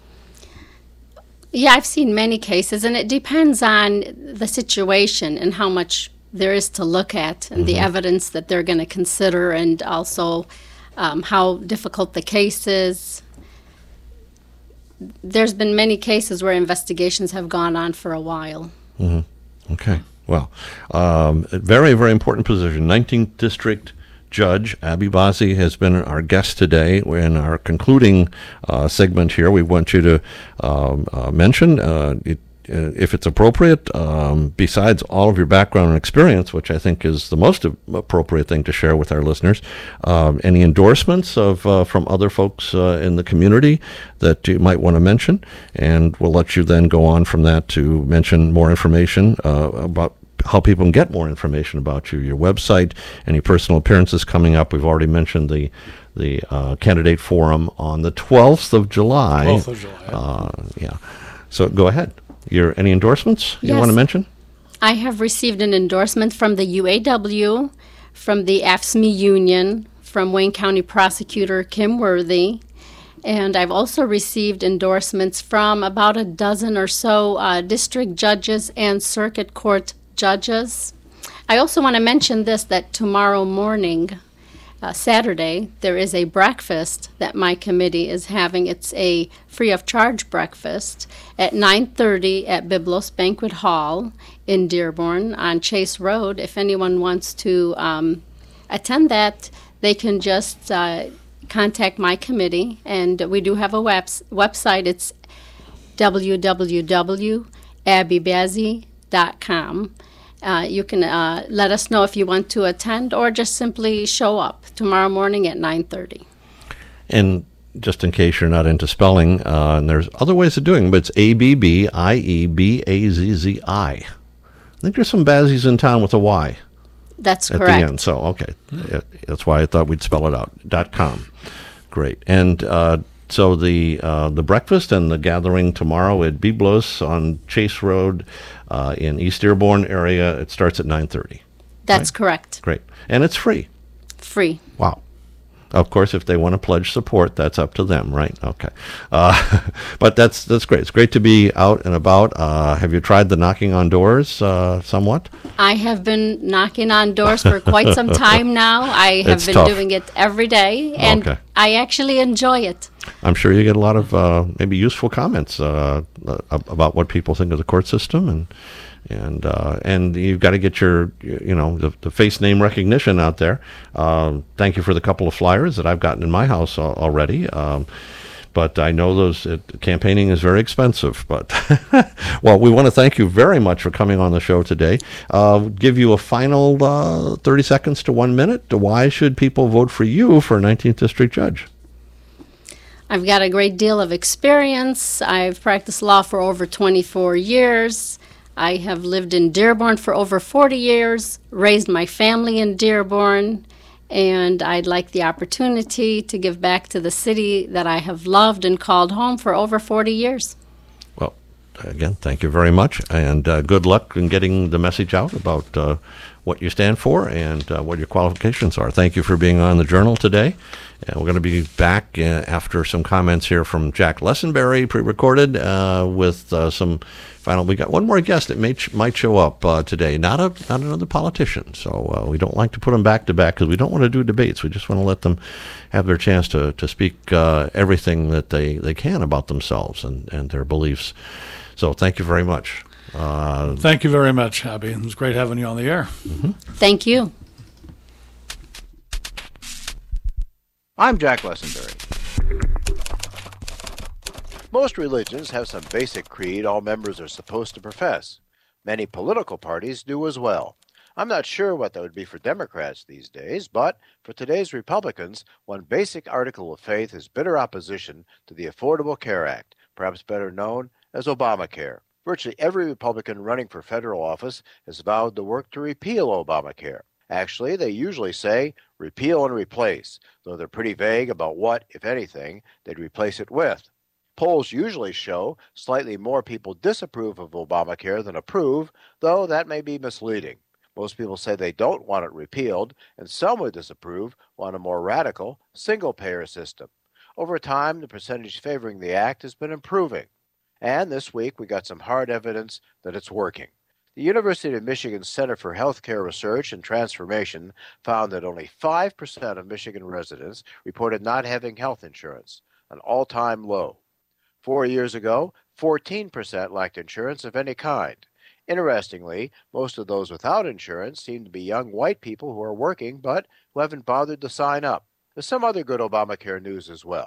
Speaker 3: Yeah, I've seen many cases, and it depends on the situation and how much there is to look at, and mm-hmm. the evidence that they're going to consider, and also um, how difficult the case is. There's been many cases where investigations have gone on for a while.
Speaker 2: Mm-hmm. Okay, well, um, very, very important position. nineteenth District Judge Abby Bazzi has been our guest today. In our concluding uh, segment here, we want you to um, uh, mention, uh, it, uh, if it's appropriate, um, besides all of your background and experience, which I think is the most appropriate thing to share with our listeners, um, any endorsements of uh, from other folks uh, in the community that you might want to mention, and we'll let you then go on from that to mention more information uh, about how people can get more information about you, your website, any personal appearances coming up. We've already mentioned the the uh, candidate forum on the twelfth of July.
Speaker 4: twelfth of July.
Speaker 2: Uh, yeah. So go ahead. Your any endorsements you
Speaker 3: Yes.
Speaker 2: want to mention?
Speaker 3: I have received an endorsement from the U A W, from the A F S M E Union, from Wayne County Prosecutor Kim Worthy, and I've also received endorsements from about a dozen or so uh, district judges and circuit court judges. I also want to mention this, that tomorrow morning, uh, Saturday, there is a breakfast that my committee is having. It's a free of charge breakfast at nine thirty at Biblos Banquet Hall in Dearborn on Chase Road. If anyone wants to um, attend that, they can just uh, contact my committee, and we do have a webs- website. It's w w w dot abby bazzi dot com. Uh, you can uh, let us know if you want to attend, or just simply show up tomorrow morning at nine thirty.
Speaker 2: And just in case you're not into spelling, uh, and there's other ways of doing it, but it's A B B I E B A Z Z I. I think there's some Bazzies in town with a Y
Speaker 3: That's
Speaker 2: at
Speaker 3: correct.
Speaker 2: the end. So, okay. Yeah, that's why I thought we'd spell it out. Dot com. Great. And uh, so the uh, the breakfast and the gathering tomorrow at Biblos on Chase Road uh, in East Dearborn area, it starts at nine thirty.
Speaker 3: That's
Speaker 2: right?
Speaker 3: correct.
Speaker 2: Great. And it's free.
Speaker 3: Free.
Speaker 2: Wow. Of course, if they want to pledge support, that's up to them, right? Okay. Uh, but that's that's great. It's great to be out and about. Uh, have you tried the knocking on doors uh, somewhat?
Speaker 3: I have been knocking on doors for quite some time now. I have
Speaker 2: It's
Speaker 3: been
Speaker 2: tough.
Speaker 3: doing it every day, and
Speaker 2: Okay.
Speaker 3: I actually enjoy it.
Speaker 2: I'm sure you get a lot of uh, maybe useful comments uh, uh, about what people think of the court system, and and uh, and you've got to get your you know the, the face name recognition out there. Um, thank you for the couple of flyers that I've gotten in my house al- already. Um, but I know those it, campaigning is very expensive. But well, we want to thank you very much for coming on the show today. Uh, give you a final uh, thirty seconds to one minute. Why should people vote for you for nineteenth District Judge?
Speaker 3: I've got a great deal of experience. I've practiced law for over twenty-four years. I have lived in Dearborn for over forty years, raised my family in Dearborn, and I'd like the opportunity to give back to the city that I have loved and called home for over forty years.
Speaker 2: Well, again, thank you very much, and uh, good luck in getting the message out about uh, what you stand for and uh, what your qualifications are. Thank you for being on the Journal today. And we're going to be back uh, after some comments here from Jack Lessenberry, pre-recorded, uh, with uh, some final. We got one more guest that may ch- might show up uh, today. Not a not another politician. So uh, we don't like to put them back to back because we don't want to do debates. We just want to let them have their chance to to speak uh, everything that they, they can about themselves and, and their beliefs. So thank you very much. Uh,
Speaker 4: Thank you very much, Abby. It was great having you on the air.
Speaker 3: Thank you.
Speaker 5: I'm Jack Lessenberry. Most religions have some basic creed all members are supposed to profess. Many political parties do as well. I'm not sure what that would be for Democrats these days, but for today's Republicans, one basic article of faith is bitter opposition to the Affordable Care Act, perhaps better known as Obamacare. Virtually every Republican running for federal office has vowed to work to repeal Obamacare. Actually, they usually say repeal and replace, though they're pretty vague about what, if anything, they'd replace it with. Polls usually show slightly more people disapprove of Obamacare than approve, though that may be misleading. Most people say they don't want it repealed, and some who disapprove want a more radical, single-payer system. Over time, the percentage favoring the act has been improving. And this week, we got some hard evidence that it's working. The University of Michigan Center for Healthcare Research and Transformation found that only five percent of Michigan residents reported not having health insurance, an all-time low. Four years ago, fourteen percent lacked insurance of any kind. Interestingly, most of those without insurance seem to be young white people who are working but who haven't bothered to sign up. There's some other good Obamacare news as well.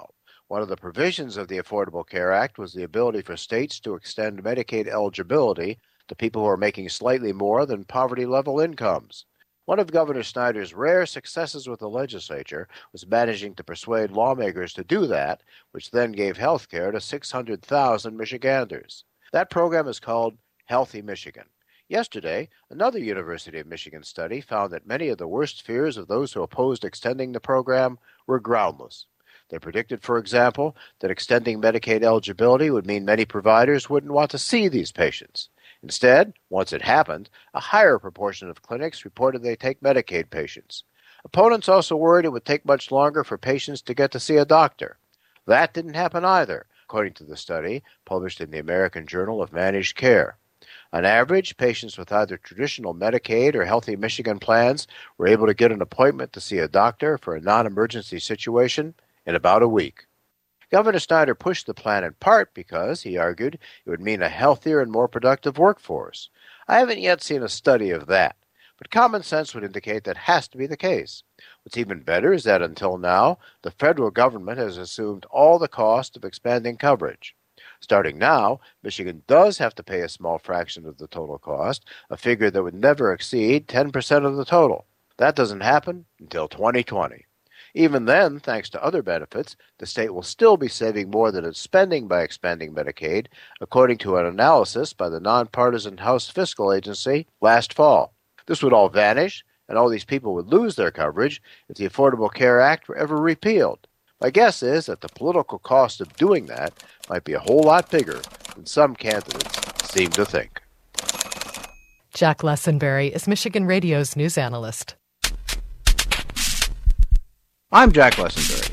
Speaker 5: One of the provisions of the Affordable Care Act was the ability for states to extend Medicaid eligibility to people who are making slightly more than poverty-level incomes. One of Governor Snyder's rare successes with the legislature was managing to persuade lawmakers to do that, which then gave health care to six hundred thousand Michiganders. That program is called Healthy Michigan. Yesterday, another University of Michigan study found that many of the worst fears of those who opposed extending the program were groundless. They predicted, for example, that extending Medicaid eligibility would mean many providers wouldn't want to see these patients. Instead, once it happened, a higher proportion of clinics reported they take Medicaid patients. Opponents also worried it would take much longer for patients to get to see a doctor. That didn't happen either, according to the study published in the American Journal of Managed Care. On average, patients with either traditional Medicaid or Healthy Michigan plans were able to get an appointment to see a doctor for a non-emergency situation in about a week. Governor Snyder pushed the plan in part because, he argued, it would mean a healthier and more productive workforce. I haven't yet seen a study of that, but common sense would indicate that has to be the case. What's even better is that until now, the federal government has assumed all the cost of expanding coverage. Starting now, Michigan does have to pay a small fraction of the total cost, a figure that would never exceed ten percent of the total. That doesn't happen until twenty twenty. Even then, thanks to other benefits, the state will still be saving more than it's spending by expanding Medicaid, according to an analysis by the nonpartisan House Fiscal Agency last fall. This would all vanish, and all these people would lose their coverage if the Affordable Care Act were ever repealed. My guess is that the political cost of doing that might be a whole lot bigger than some candidates seem to think.
Speaker 6: Jack Lessenberry is Michigan Radio's news analyst.
Speaker 5: I'm Jack Lessenberry.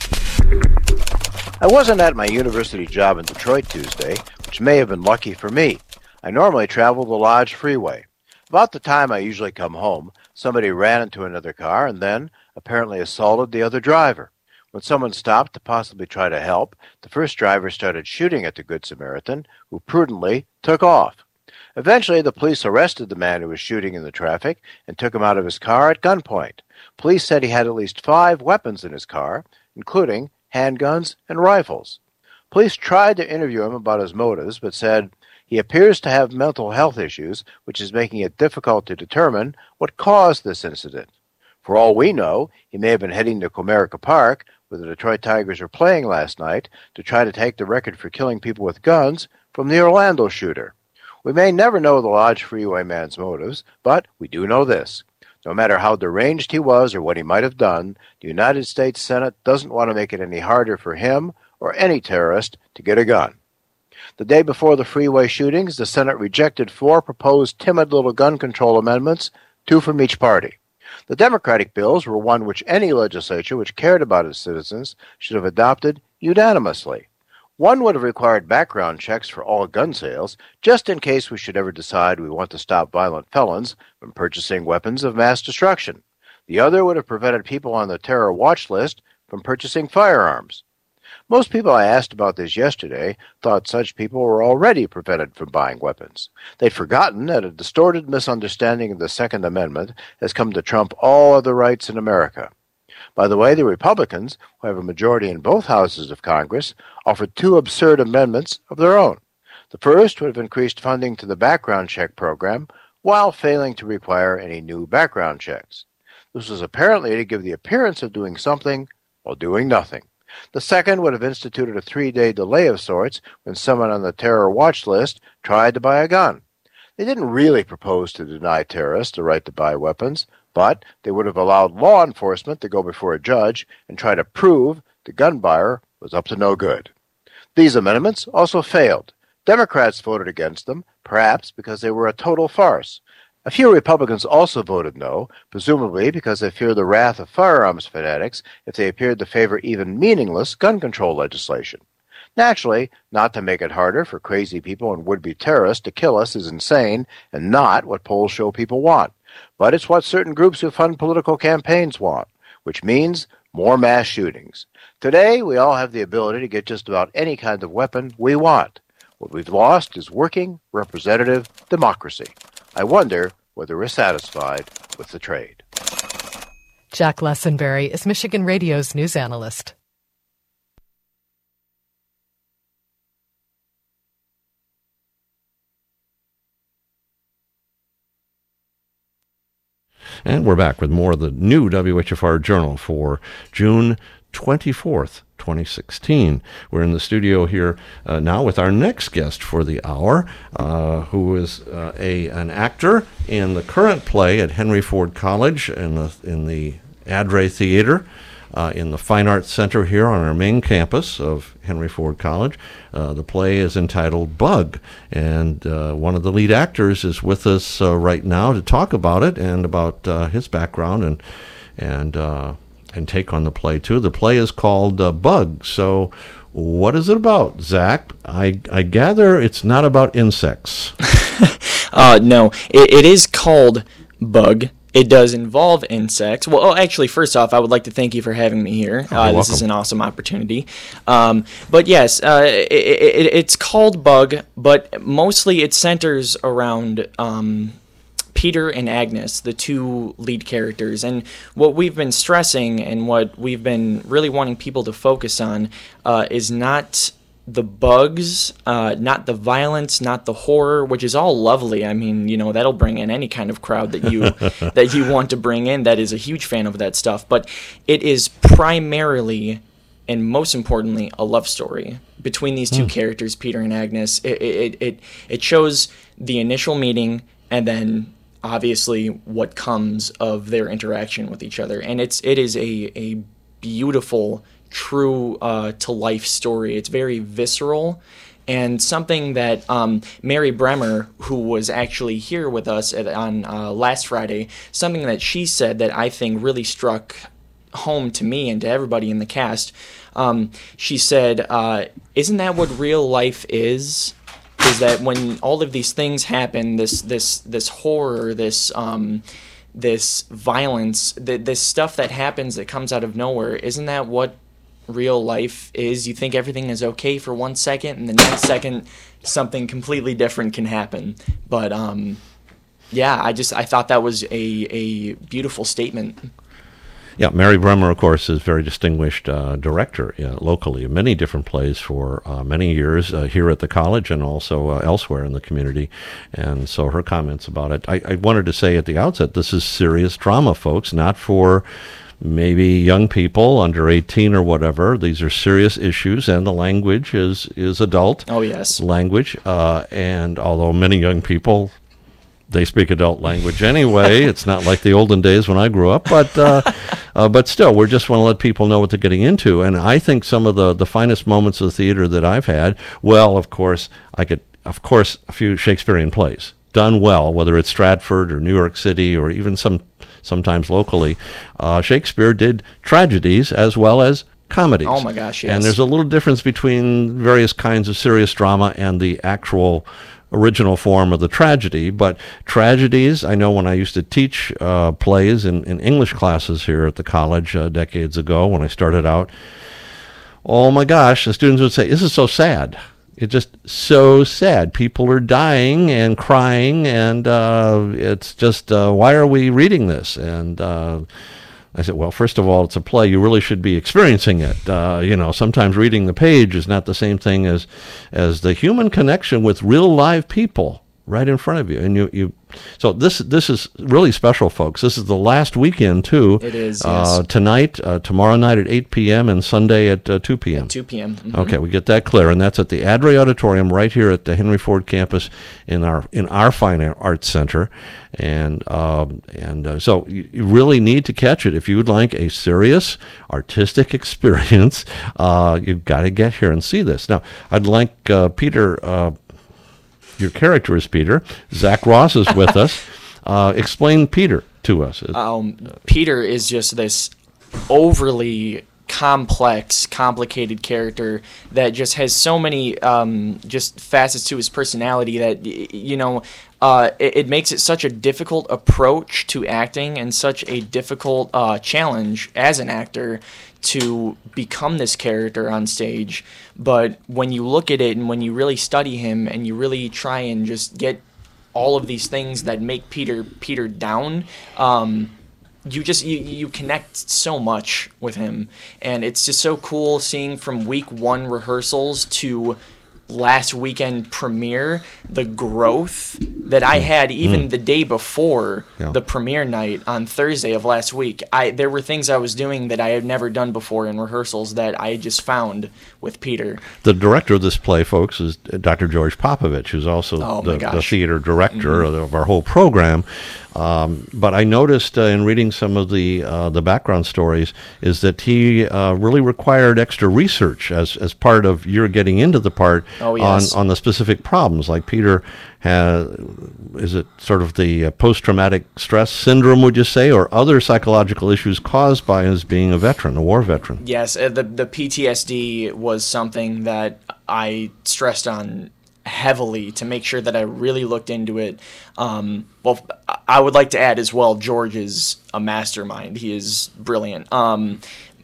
Speaker 5: I wasn't at my university job in Detroit Tuesday, which may have been lucky for me. I normally travel the Lodge Freeway. About the time I usually come home, somebody ran into another car and then apparently assaulted the other driver. When someone stopped to possibly try to help, the first driver started shooting at the Good Samaritan, who prudently took off. Eventually, the police arrested the man who was shooting in the traffic and took him out of his car at gunpoint. Police said he had at least five weapons in his car, including handguns and rifles. Police tried to interview him about his motives, but said he appears to have mental health issues, which is making it difficult to determine what caused this incident. For all we know, he may have been heading to Comerica Park, where the Detroit Tigers were playing last night, to try to take the record for killing people with guns from the Orlando shooter. We may never know the Lodge Freeway man's motives, but we do know this. No matter how deranged he was or what he might have done, the United States Senate doesn't want to make it any harder for him or any terrorist to get a gun. The day before the freeway shootings, the Senate rejected four proposed timid little gun control amendments, two from each party. The Democratic bills were one which any legislature which cared about its citizens should have adopted unanimously. One would have required background checks for all gun sales, just in case we should ever decide we want to stop violent felons from purchasing weapons of mass destruction. The other would have prevented people on the terror watch list from purchasing firearms. Most people I asked about this yesterday thought such people were already prevented from buying weapons. They'd forgotten that a distorted misunderstanding of the Second Amendment has come to trump all other rights in America. By the way, the Republicans, who have a majority in both houses of Congress, offered two absurd amendments of their own. The first would have increased funding to the background check program while failing to require any new background checks. This was apparently to give the appearance of doing something while doing nothing. The second would have instituted a three-day delay of sorts when someone on the terror watch list tried to buy a gun. They didn't really propose to deny terrorists the right to buy weapons, but they would have allowed law enforcement to go before a judge and try to prove the gun buyer was up to no good. These amendments also failed. Democrats voted against them, perhaps because they were a total farce. A few Republicans also voted no, presumably because they fear the wrath of firearms fanatics if they appeared to favor even meaningless gun control legislation. Naturally, not to make it harder for crazy people and would-be terrorists to kill us is insane and not what polls show people want. But it's what certain groups who fund political campaigns want, which means more mass shootings. Today, we all have the ability to get just about any kind of weapon we want. What we've lost is working, representative democracy. I wonder whether we're satisfied with the trade.
Speaker 6: Jack Lessenberry is Michigan Radio's news analyst.
Speaker 2: And we're back with more of the new W H F R Journal for June twenty-fourth, twenty sixteen. We're in the studio here uh, now with our next guest for the hour, uh, who is uh, a an actor in the current play at Henry Ford College in the in the Adre Theater. Uh, in the Fine Arts Center here on our main campus of Henry Ford College. Uh, the play is entitled Bug, and uh, one of the lead actors is with us uh, right now to talk about it and about uh, his background and and uh, and take on the play too. The play is called uh, Bug. So, what is it about, Zach? I I gather it's not about insects.
Speaker 7: uh, no, it, it is called Bug. It does involve insects. Well, oh, actually, first off, I would like to thank you for having me here.
Speaker 2: Oh,
Speaker 7: uh, this is an awesome opportunity. Um, but yes, uh, it, it, it's called Bug, but mostly it centers around um, Peter and Agnes, the two lead characters. And what we've been stressing and what we've been really wanting people to focus on uh, is not the bugs, uh, not the violence, not the horror, which is all lovely. I mean, you know, that'll bring in any kind of crowd that you that you want to bring in that is a huge fan of that stuff. But it is primarily and most importantly a love story between these two mm. characters, Peter and Agnes. It, it it it shows the initial meeting and then obviously what comes of their interaction with each other. And it's it is a a beautiful, true uh, to life story. It's very visceral, and something that um, Mary Bremer, who was actually here with us at, on uh, last Friday, something that she said that I think really struck home to me and to everybody in the cast. Um, she said, uh, "Isn't that what real life is? Is that when all of these things happen, this this this horror, this um, this violence, th- this stuff that happens that comes out of nowhere? Isn't that what real life is? You think everything is okay for one second, and the next second something completely different can happen." But um yeah, I just I thought that was a a beautiful statement.
Speaker 2: Yeah, Mary Bremer, of course, is a very distinguished uh, director uh, locally of many different plays for uh, many years uh, here at the college and also uh, elsewhere in the community. And so her comments about it, I, I wanted to say at the outset, this is serious drama, folks, not for maybe young people under eighteen or whatever. These are serious issues, and the language is, is adult
Speaker 7: oh, yes.
Speaker 2: language. Uh, and although many young people, they speak adult language anyway, it's not like the olden days when I grew up. But uh, uh, but still, we just want to let people know what they're getting into. And I think some of the, the finest moments of the theater that I've had, well, of course, I could, of course, a few Shakespearean plays done well, whether it's Stratford or New York City or even some sometimes locally. Uh, Shakespeare did tragedies as well as comedies.
Speaker 7: Oh my gosh, yes.
Speaker 2: And there's a little difference between various kinds of serious drama and the actual original form of the tragedy. But tragedies, I know when I used to teach uh, plays in, in English classes here at the college uh, decades ago when I started out, oh my gosh, the students would say, "This is so sad. It's just so sad. People are dying and crying, and uh, it's just, uh, why are we reading this?" And uh, I said, well, first of all, it's a play. You really should be experiencing it. Uh, you know, sometimes reading the page is not the same thing as as the human connection with real live people right in front of you. And you, you so this this is really special, folks. This is the last weekend, too.
Speaker 7: It is,
Speaker 2: uh,
Speaker 7: yes.
Speaker 2: Tonight, uh, tomorrow night at eight p.m. and Sunday at uh, two p.m.
Speaker 7: At two p.m. Mm-hmm.
Speaker 2: Okay, we get that clear. And that's at the Adre Auditorium right here at the Henry Ford campus in our in our Fine Arts Center. And um, and uh, so you, you really need to catch it. If you would like a serious artistic experience, uh, you've got to get here and see this. Now, I'd like uh, Peter... Uh, Your character is Peter. Zach Ross is with us. Uh, explain Peter to us.
Speaker 7: Um, Peter is just this overly complex, complicated character that just has so many um, just facets to his personality that, you know, uh, it, it makes it such a difficult approach to acting and such a difficult uh, challenge as an actor to become this character on stage. But when you look at it and when you really study him and you really try and just get all of these things that make Peter Peter down, um, you just you, you connect so much with him. And it's just so cool seeing from week one rehearsals to last weekend premiere the growth that I had even
Speaker 2: Mm.
Speaker 7: the day before
Speaker 2: Yeah.
Speaker 7: the premiere night on Thursday of last week. I there were things I was doing that I had never done before in rehearsals that I just found with Peter.
Speaker 2: The director of this play, folks, is Doctor George Popovich, who's also
Speaker 7: Oh, my
Speaker 2: the, the
Speaker 7: gosh.
Speaker 2: theater director
Speaker 7: Mhm.
Speaker 2: of our whole program. Um, but I noticed uh, in reading some of the uh, the background stories is that he uh, really required extra research as as part of your getting into the part
Speaker 7: Oh, yes.
Speaker 2: on on the specific problems. Like Peter has, is it sort of the uh, post-traumatic stress syndrome, would you say, or other psychological issues caused by his being a veteran, a war veteran?
Speaker 7: Yes, uh, the the P T S D was something that I stressed on heavily to make sure that I really looked into it. Um, well, I would like to add as well, George is a mastermind. He is brilliant. Um,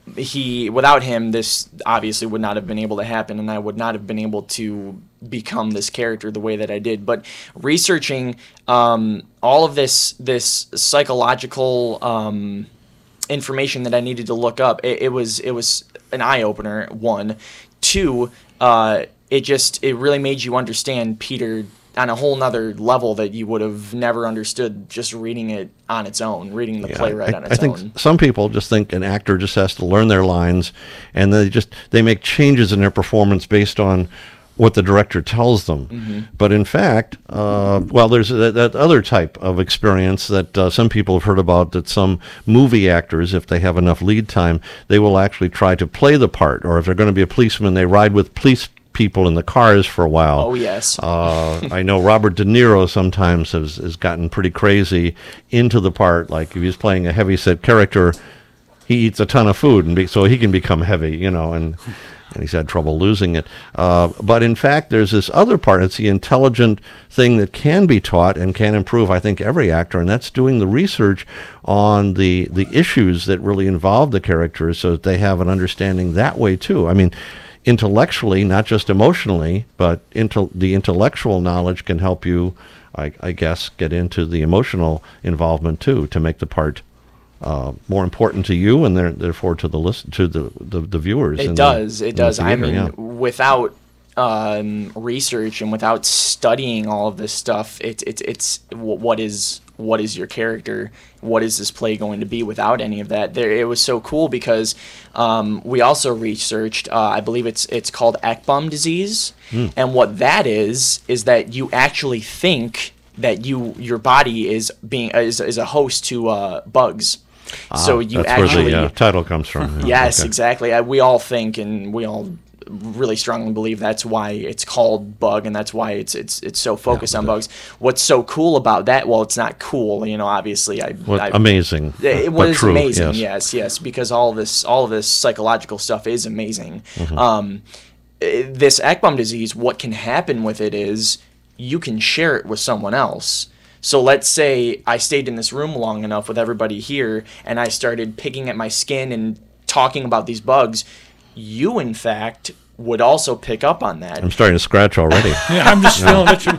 Speaker 7: he, without him, this obviously would not have been able to happen, and I would not have been able to become this character the way that I did. But researching um, all of this, this psychological um, information that I needed to look up, it, it was it was an eye opener. One, two. Uh, It just, it really made you understand Peter on a whole nother level that you would have never understood just reading it on its own, reading the
Speaker 2: Yeah,
Speaker 7: playwright
Speaker 2: I,
Speaker 7: on
Speaker 2: I
Speaker 7: its
Speaker 2: think
Speaker 7: own.
Speaker 2: some people just think an actor just has to learn their lines, and they just they make changes in their performance based on what the director tells them.
Speaker 7: Mm-hmm.
Speaker 2: But in fact, uh, well, there's that, that other type of experience that uh, some people have heard about, that some movie actors, if they have enough lead time, they will actually try to play the part, or if they're going to be a policeman, they ride with police people in the cars for a while.
Speaker 7: Oh, yes.
Speaker 2: uh, I know Robert De Niro sometimes has, has gotten pretty crazy into the part. Like if he's playing a heavy-set character, he eats a ton of food, and be, so he can become heavy, you know, and, and he's had trouble losing it. Uh, but in fact, there's this other part. It's the intelligent thing that can be taught and can improve, I think, every actor, and that's doing the research on the, the issues that really involve the characters so that they have an understanding that way, too. I mean, intellectually, not just emotionally, but into the intellectual knowledge can help you, I, I guess, get into the emotional involvement too, to make the part uh, more important to you and there, therefore to the list to the the, the viewers.
Speaker 7: It
Speaker 2: in
Speaker 7: does.
Speaker 2: the,
Speaker 7: It
Speaker 2: in the
Speaker 7: does. I
Speaker 2: theater,
Speaker 7: mean,
Speaker 2: yeah.
Speaker 7: without um, research and without studying all of this stuff, it's it's it's wh- what is what is your character? What is this play going to be without any of that? There, it was so cool because um, we also researched. Uh, I believe it's it's called Ekbom disease,
Speaker 2: Mm.
Speaker 7: and what that is is that you actually think that you your body is being is, is a host to uh, bugs.
Speaker 2: Ah,
Speaker 7: so you
Speaker 2: that's
Speaker 7: actually
Speaker 2: where the uh, title comes from. Yeah,
Speaker 7: yes,
Speaker 2: okay.
Speaker 7: exactly. I, we all think, and we all really strongly believe that's why it's called Bug, and that's why it's it's it's so focused
Speaker 2: Yeah,
Speaker 7: on bugs. What's so cool about that? Well, it's not cool, you know. Obviously, I,
Speaker 2: Well,
Speaker 7: I
Speaker 2: amazing.
Speaker 7: it
Speaker 2: but
Speaker 7: was
Speaker 2: true,
Speaker 7: amazing.
Speaker 2: yes.
Speaker 7: Yes, yes, because all of this all of this psychological stuff is amazing.
Speaker 2: Mm-hmm.
Speaker 7: Um, eh, this Ekbom disease, what can happen with it is you can share it with someone else. So let's say I stayed in this room long enough with everybody here, and I started picking at my skin and talking about these bugs. You, in fact, would also pick up on that.
Speaker 2: I'm starting to scratch already.
Speaker 4: Yeah, I'm just feeling it.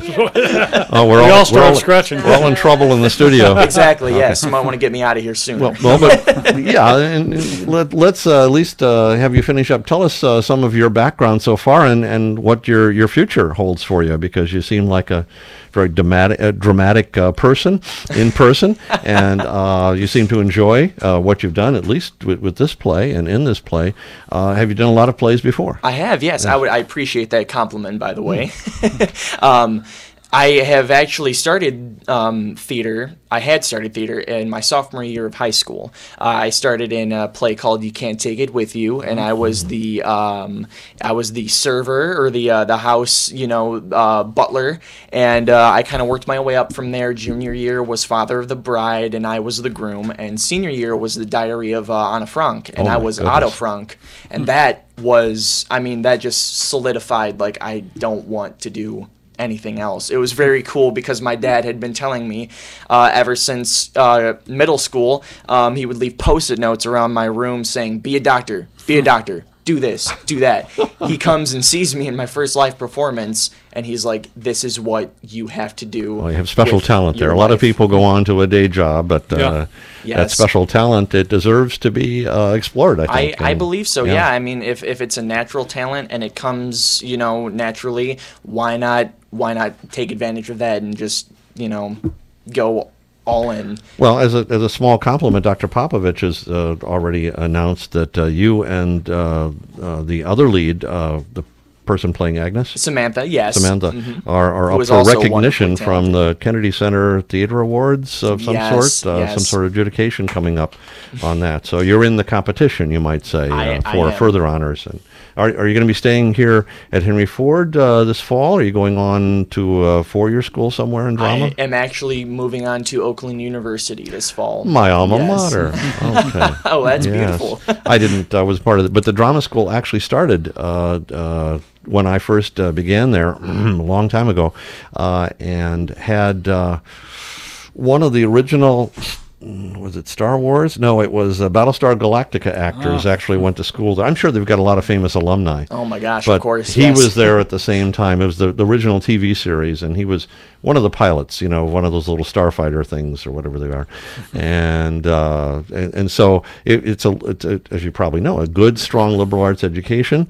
Speaker 4: I,
Speaker 2: Oh, we're
Speaker 4: We
Speaker 2: all,
Speaker 4: all start
Speaker 2: we're all,
Speaker 4: scratching.
Speaker 2: We're all in trouble in the studio.
Speaker 7: Exactly, yes. You might want to get me out of here sooner.
Speaker 2: Well, well, but yeah, and, and let, let's uh, at least uh, have you finish up. Tell us uh, some of your background so far, and, and what your, your future holds for you, because you seem like a very dramatic, uh, dramatic uh, person in person, and uh, you seem to enjoy uh, what you've done, at least with, with this play and in this play. Uh, have you done a lot of plays before?
Speaker 7: I have, yes. I would. I appreciate that compliment, by the way. um, I have actually started um, theater. I had started theater in my sophomore year of high school. Uh, I started in a play called "You Can't Take It With You," and I was the um, I was the server or the uh, the house, you know, uh, butler, and uh, I kind of worked my way up from there. Junior year was Father of the Bride, and I was the groom, and senior year was the Diary of uh, Anna Frank, and
Speaker 2: Oh
Speaker 7: I
Speaker 2: my
Speaker 7: was
Speaker 2: goodness.
Speaker 7: Otto Frank, and that was, I mean, that just solidified like I don't want to do anything else. It was very cool because my dad had been telling me uh, ever since uh, middle school, um, he would leave post-it notes around my room saying, be a doctor, be a doctor, do this, do that. He comes and sees me in my first live performance, and he's like, this is what you have to do.
Speaker 2: Well, you have special
Speaker 7: with
Speaker 2: talent there.
Speaker 7: your
Speaker 2: A lot of
Speaker 7: life."
Speaker 2: people go on to a day job, but uh,
Speaker 4: Yeah.
Speaker 2: that
Speaker 7: Yes.
Speaker 2: special talent, it deserves to be uh, explored, I
Speaker 7: I,
Speaker 2: think.
Speaker 7: I
Speaker 2: And-
Speaker 7: believe so,
Speaker 2: yeah.
Speaker 7: yeah. I mean, if, if it's a natural talent and it comes, you know, naturally, why not why not take advantage of that and just, you know, go all in?
Speaker 2: Well, as a as a small compliment, Doctor Popovich has uh, already announced that uh, you and uh, uh, the other lead, uh, the person playing Agnes,
Speaker 7: Samantha, yes,
Speaker 2: Samantha,
Speaker 7: mm-hmm.
Speaker 2: are, are up
Speaker 7: was
Speaker 2: for
Speaker 7: also
Speaker 2: recognition
Speaker 7: wonderfully
Speaker 2: from
Speaker 7: talented.
Speaker 2: the Kennedy Center Theater Awards of some
Speaker 7: Yes,
Speaker 2: sort, uh,
Speaker 7: yes.
Speaker 2: some sort of adjudication coming up on that. So you're in the competition, you might say,
Speaker 7: I-
Speaker 2: uh,
Speaker 7: I
Speaker 2: for
Speaker 7: am.
Speaker 2: further honors. And are are you going to be staying here at Henry Ford uh, this fall? Or are you going on to a four-year school somewhere in drama?
Speaker 7: I am actually moving on to Oakland University this fall.
Speaker 2: My alma
Speaker 7: Yes.
Speaker 2: mater. Okay.
Speaker 7: Oh, that's
Speaker 2: Yes.
Speaker 7: beautiful.
Speaker 2: I didn't. I was part of it, but the drama school actually started uh, uh, when I first uh, began there a long time ago, uh, and had uh, one of the original. Was it Star Wars? No, it was uh, Battlestar Galactica actors actually went to school there. I'm sure they've got a lot of famous alumni.
Speaker 7: Oh my gosh,
Speaker 2: But
Speaker 7: of course.
Speaker 2: he
Speaker 7: yes.
Speaker 2: was there at the same time. It was the, the original T V series, and he was one of the pilots, you know, one of those little starfighter things or whatever they are. and, uh, and and so it, it's, a, it's a, as you probably know, a good, strong liberal arts education.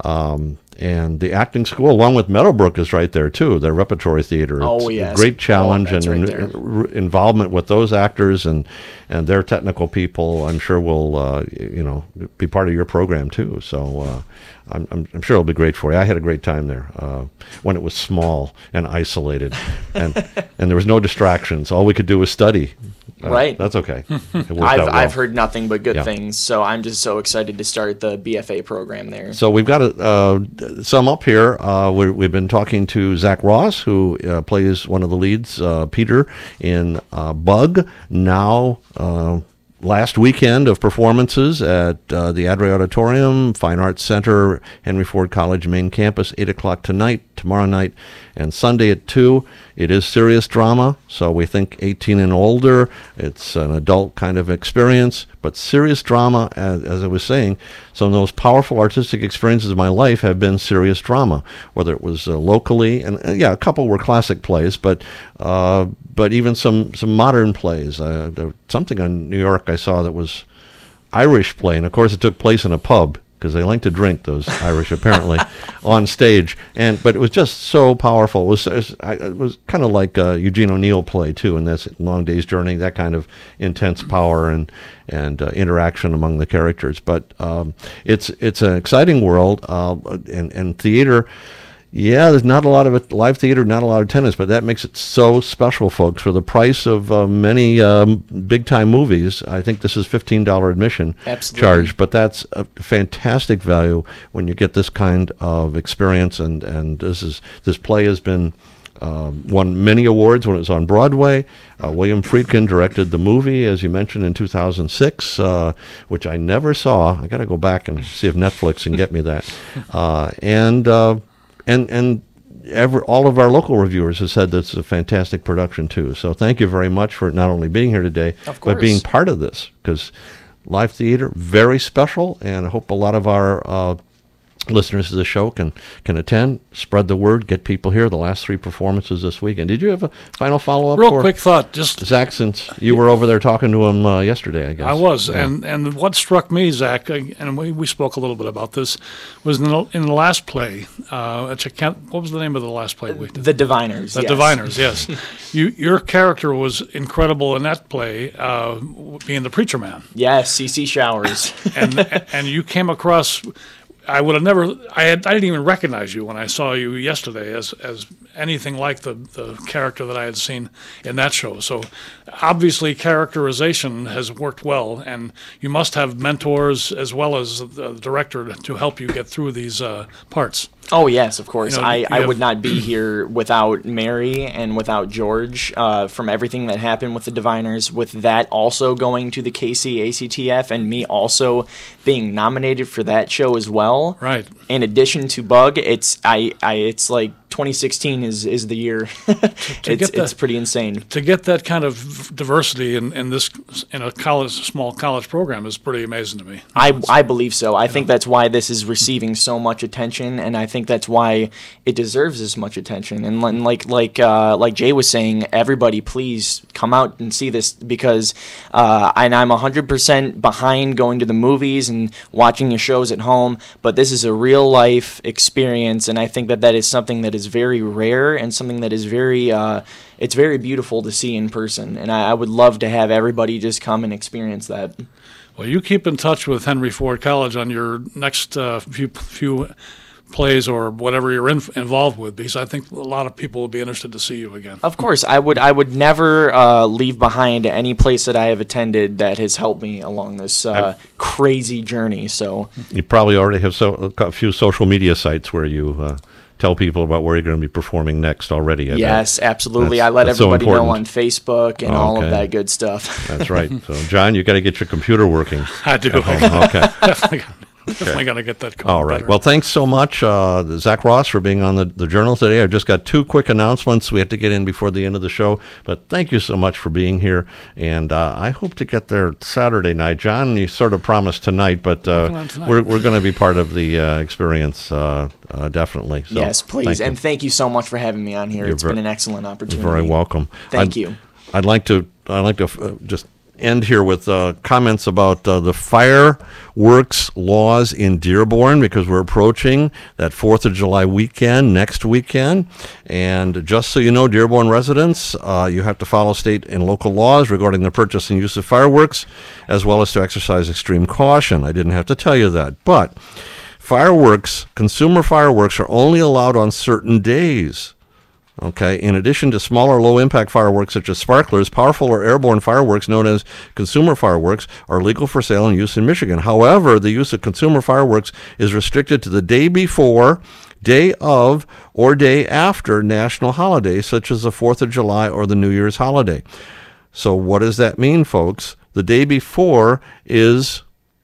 Speaker 2: Um, and the acting school, along with Meadowbrook, is right there, too, their repertory theater.
Speaker 7: Oh,
Speaker 2: It's a
Speaker 7: yes.
Speaker 2: great challenge
Speaker 7: Oh, that's
Speaker 2: and
Speaker 7: right
Speaker 2: in-
Speaker 7: there.
Speaker 2: r- involvement with those actors and, and their technical people, I'm sure will, uh, you know, be part of your program, too. So uh, I'm, I'm, I'm sure it'll be great for you. I had a great time there uh, when it was small and isolated, and and there was no distractions. All we could do was study. Uh,
Speaker 7: Right.
Speaker 2: That's okay. It worked
Speaker 7: I've,
Speaker 2: out well.
Speaker 7: I've heard nothing but good
Speaker 2: Yeah.
Speaker 7: things, so I'm just so excited to start the B F A program there.
Speaker 2: So we've got a, uh, some up here. Uh, we're, we've been talking to Zach Ross, who uh, plays one of the leads, uh, Peter, in uh, Bug. Now, uh, last weekend of performances at uh, the Adray Auditorium, Fine Arts Center, Henry Ford College main campus, eight o'clock tonight, tomorrow night, and Sunday at two. It is serious drama, so we think eighteen and older. It's an adult kind of experience, but serious drama, as, as I was saying, some of those powerful artistic experiences of my life have been serious drama, whether it was uh, locally, and uh, yeah, a couple were classic plays, but uh, but even some, some modern plays. Uh, there, something in New York I saw that was Irish play, and of course it took place in a pub, because they like to drink, those Irish, apparently, on stage. And but it was just so powerful. It was it was, I- it was kind of like a Eugene O'Neill play too, and that's Long Day's Journey, that kind of intense power and and uh, interaction among the characters. But um, it's it's an exciting world, uh, and and theater. Yeah, there's not a lot of it, live theater, not a lot of attendance, but that makes it so special, folks. For the price of uh, many um, big-time movies, I think this is fifteen dollars admission
Speaker 7: Absolutely.
Speaker 2: charge, but that's a fantastic value when you get this kind of experience. And, and this is this play has been um, won many awards when it was on Broadway. Uh, William Friedkin directed the movie, as you mentioned, in two thousand six, uh, which I never saw. I got to go back and see if Netflix can get me that. Uh, and uh, And and ever, all of our local reviewers have said that's a fantastic production too. So thank you very much for not only being here today,
Speaker 7: Of
Speaker 2: but being
Speaker 7: course.
Speaker 2: part of this, because live theater, very special, and I hope a lot of our uh, listeners to the show can can attend, spread the word, get people here. The last three performances this weekend. Did you have a final follow-up?
Speaker 4: Real
Speaker 2: for
Speaker 4: quick thought, just
Speaker 2: Zach, since you were over there talking to him uh, yesterday, I guess.
Speaker 4: I was,
Speaker 2: Yeah.
Speaker 4: and and what struck me, Zach, uh, and we, we spoke a little bit about this, was in the, in the last play. Uh, which I can't, what was the name of the last play we did?
Speaker 7: The Diviners.
Speaker 4: The
Speaker 7: yes.
Speaker 4: Diviners, yes. you your character was incredible in that play, uh, w- being the preacher man,
Speaker 7: Yes, C C Showers.
Speaker 4: and and you came across. I would have never. I had. I didn't even recognize you when I saw you yesterday as as anything like the the character that I had seen in that show. So obviously, characterization has worked well, and you must have mentors as well as the director to help you get through these uh, parts.
Speaker 7: Oh, yes, of course.
Speaker 4: You know,
Speaker 7: I,
Speaker 4: you
Speaker 7: I
Speaker 4: have-
Speaker 7: would not be here without Mary and without George uh, from everything that happened with the Diviners, with that also going to the K C A C T F and me also being nominated for that show as well.
Speaker 4: Right.
Speaker 7: In addition to Bug, it's I, I it's like twenty sixteen is, is the year. it's
Speaker 4: get the-
Speaker 7: it's pretty insane.
Speaker 4: To get that kind of diversity in, in this in a college small college program is pretty amazing to me.
Speaker 7: I, I believe so. I think that's why this is receiving so much attention, and I think that's why it deserves as much attention. And li- like like uh, like Jay was saying, everybody please come out and see this, because uh, and I'm one hundred percent behind going to the movies and watching your shows at home, but this is a real life experience, and I think that that is something that is is very rare and something that is very, uh, it's very beautiful to see in person. And I, I would love to have everybody just come and experience that.
Speaker 4: Well, you keep in touch with Henry Ford College on your next uh, few few plays or whatever you're in, involved with, because I think a lot of people will be interested to see you again.
Speaker 7: Of course, I would I would never uh, leave behind any place that I have attended that has helped me along this uh, crazy journey. So
Speaker 2: you probably already have so, a few social media sites where you uh, tell people about where you're going to be performing next already. I
Speaker 7: yes,
Speaker 2: bet.
Speaker 7: absolutely.
Speaker 2: That's,
Speaker 7: I let
Speaker 2: that's
Speaker 7: everybody
Speaker 2: so
Speaker 7: know on Facebook and
Speaker 2: oh,
Speaker 7: all
Speaker 2: okay.
Speaker 7: of that good stuff.
Speaker 2: That's right. So, John, you got to get your computer working.
Speaker 4: I do.
Speaker 2: Okay.
Speaker 4: Definitely. Definitely got to get that going.
Speaker 2: All right.
Speaker 4: better.
Speaker 2: Well, thanks so much, uh, Zach Ross, for being on the, the Journal today. I've just got two quick announcements we have to get in before the end of the show. But thank you so much for being here. And uh, I hope to get there Saturday night. John, you sort of promised tonight, but uh,
Speaker 4: tonight.
Speaker 2: we're, we're going to be part of the uh, experience, uh, uh, definitely. So,
Speaker 7: yes, please.
Speaker 2: thank
Speaker 7: And
Speaker 2: you.
Speaker 7: thank you so much for having me on here.
Speaker 2: You're
Speaker 7: It's
Speaker 2: ver-
Speaker 7: been an excellent opportunity.
Speaker 2: You're very welcome.
Speaker 7: Thank
Speaker 2: I'd,
Speaker 7: you.
Speaker 2: I'd like to I'd like to uh, just end here with uh, comments about uh, the fireworks laws in Dearborn, because we're approaching that fourth of July weekend, next weekend. And just so you know, Dearborn residents, uh, you have to follow state and local laws regarding the purchase and use of fireworks, as well as to exercise extreme caution. I didn't have to tell you that. But fireworks, consumer fireworks, are only allowed on certain days. Okay. In addition to smaller, low-impact fireworks such as sparklers, powerful or airborne fireworks known as consumer fireworks are legal for sale and use in Michigan. However, the use of consumer fireworks is restricted to the day before, day of, or day after national holidays such as the fourth of July or the New Year's holiday. So what does that mean, folks? The day before is,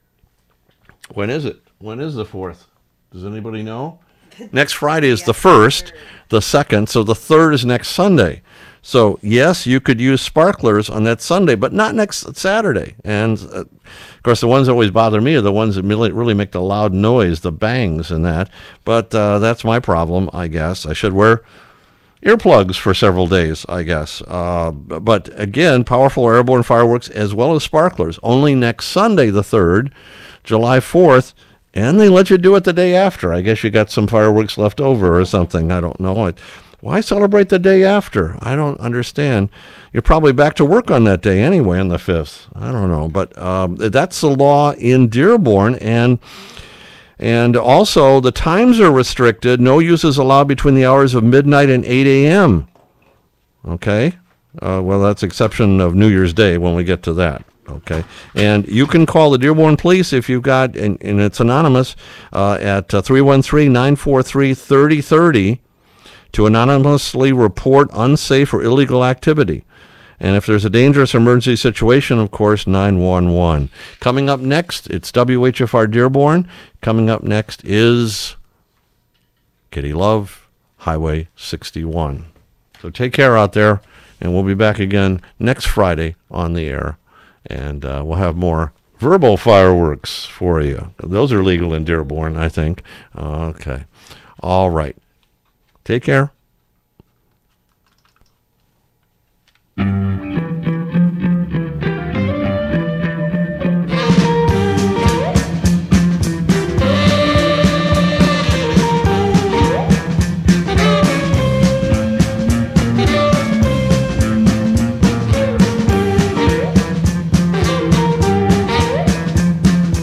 Speaker 2: when is it? When is the fourth? Does anybody know? Next Friday is the first, the second, so the third is next Sunday. So, yes, you could use sparklers on that Sunday, but not next Saturday. And, uh, of course, the ones that always bother me are the ones that really, really make the loud noise, the bangs and that. But uh, that's my problem, I guess. I should wear earplugs for several days, I guess. Uh, but, again, powerful airborne fireworks as well as sparklers, only next Sunday, the third, July fourth, and they let you do it the day after. I guess you got some fireworks left over or something. I don't know. It, why celebrate the day after? I don't understand. You're probably back to work on that day anyway, on the fifth. I don't know. But um, that's the law in Dearborn. And and also the times are restricted. No use is allowed between the hours of midnight and eight a.m. Okay? Uh, well, that's exception of New Year's Day when we get to that. Okay, and you can call the Dearborn Police if you've got, and, and it's anonymous, uh, at uh, three one three, nine four three, three oh three oh to anonymously report unsafe or illegal activity. And if there's a dangerous emergency situation, of course, nine one one. Coming up next, it's W H F R Dearborn. Coming up next is Kitty Love, Highway sixty-one. So take care out there, and we'll be back again next Friday on the air. And uh, we'll have more verbal fireworks for you. Those are legal in Dearborn, I think. Okay. All right. Take care.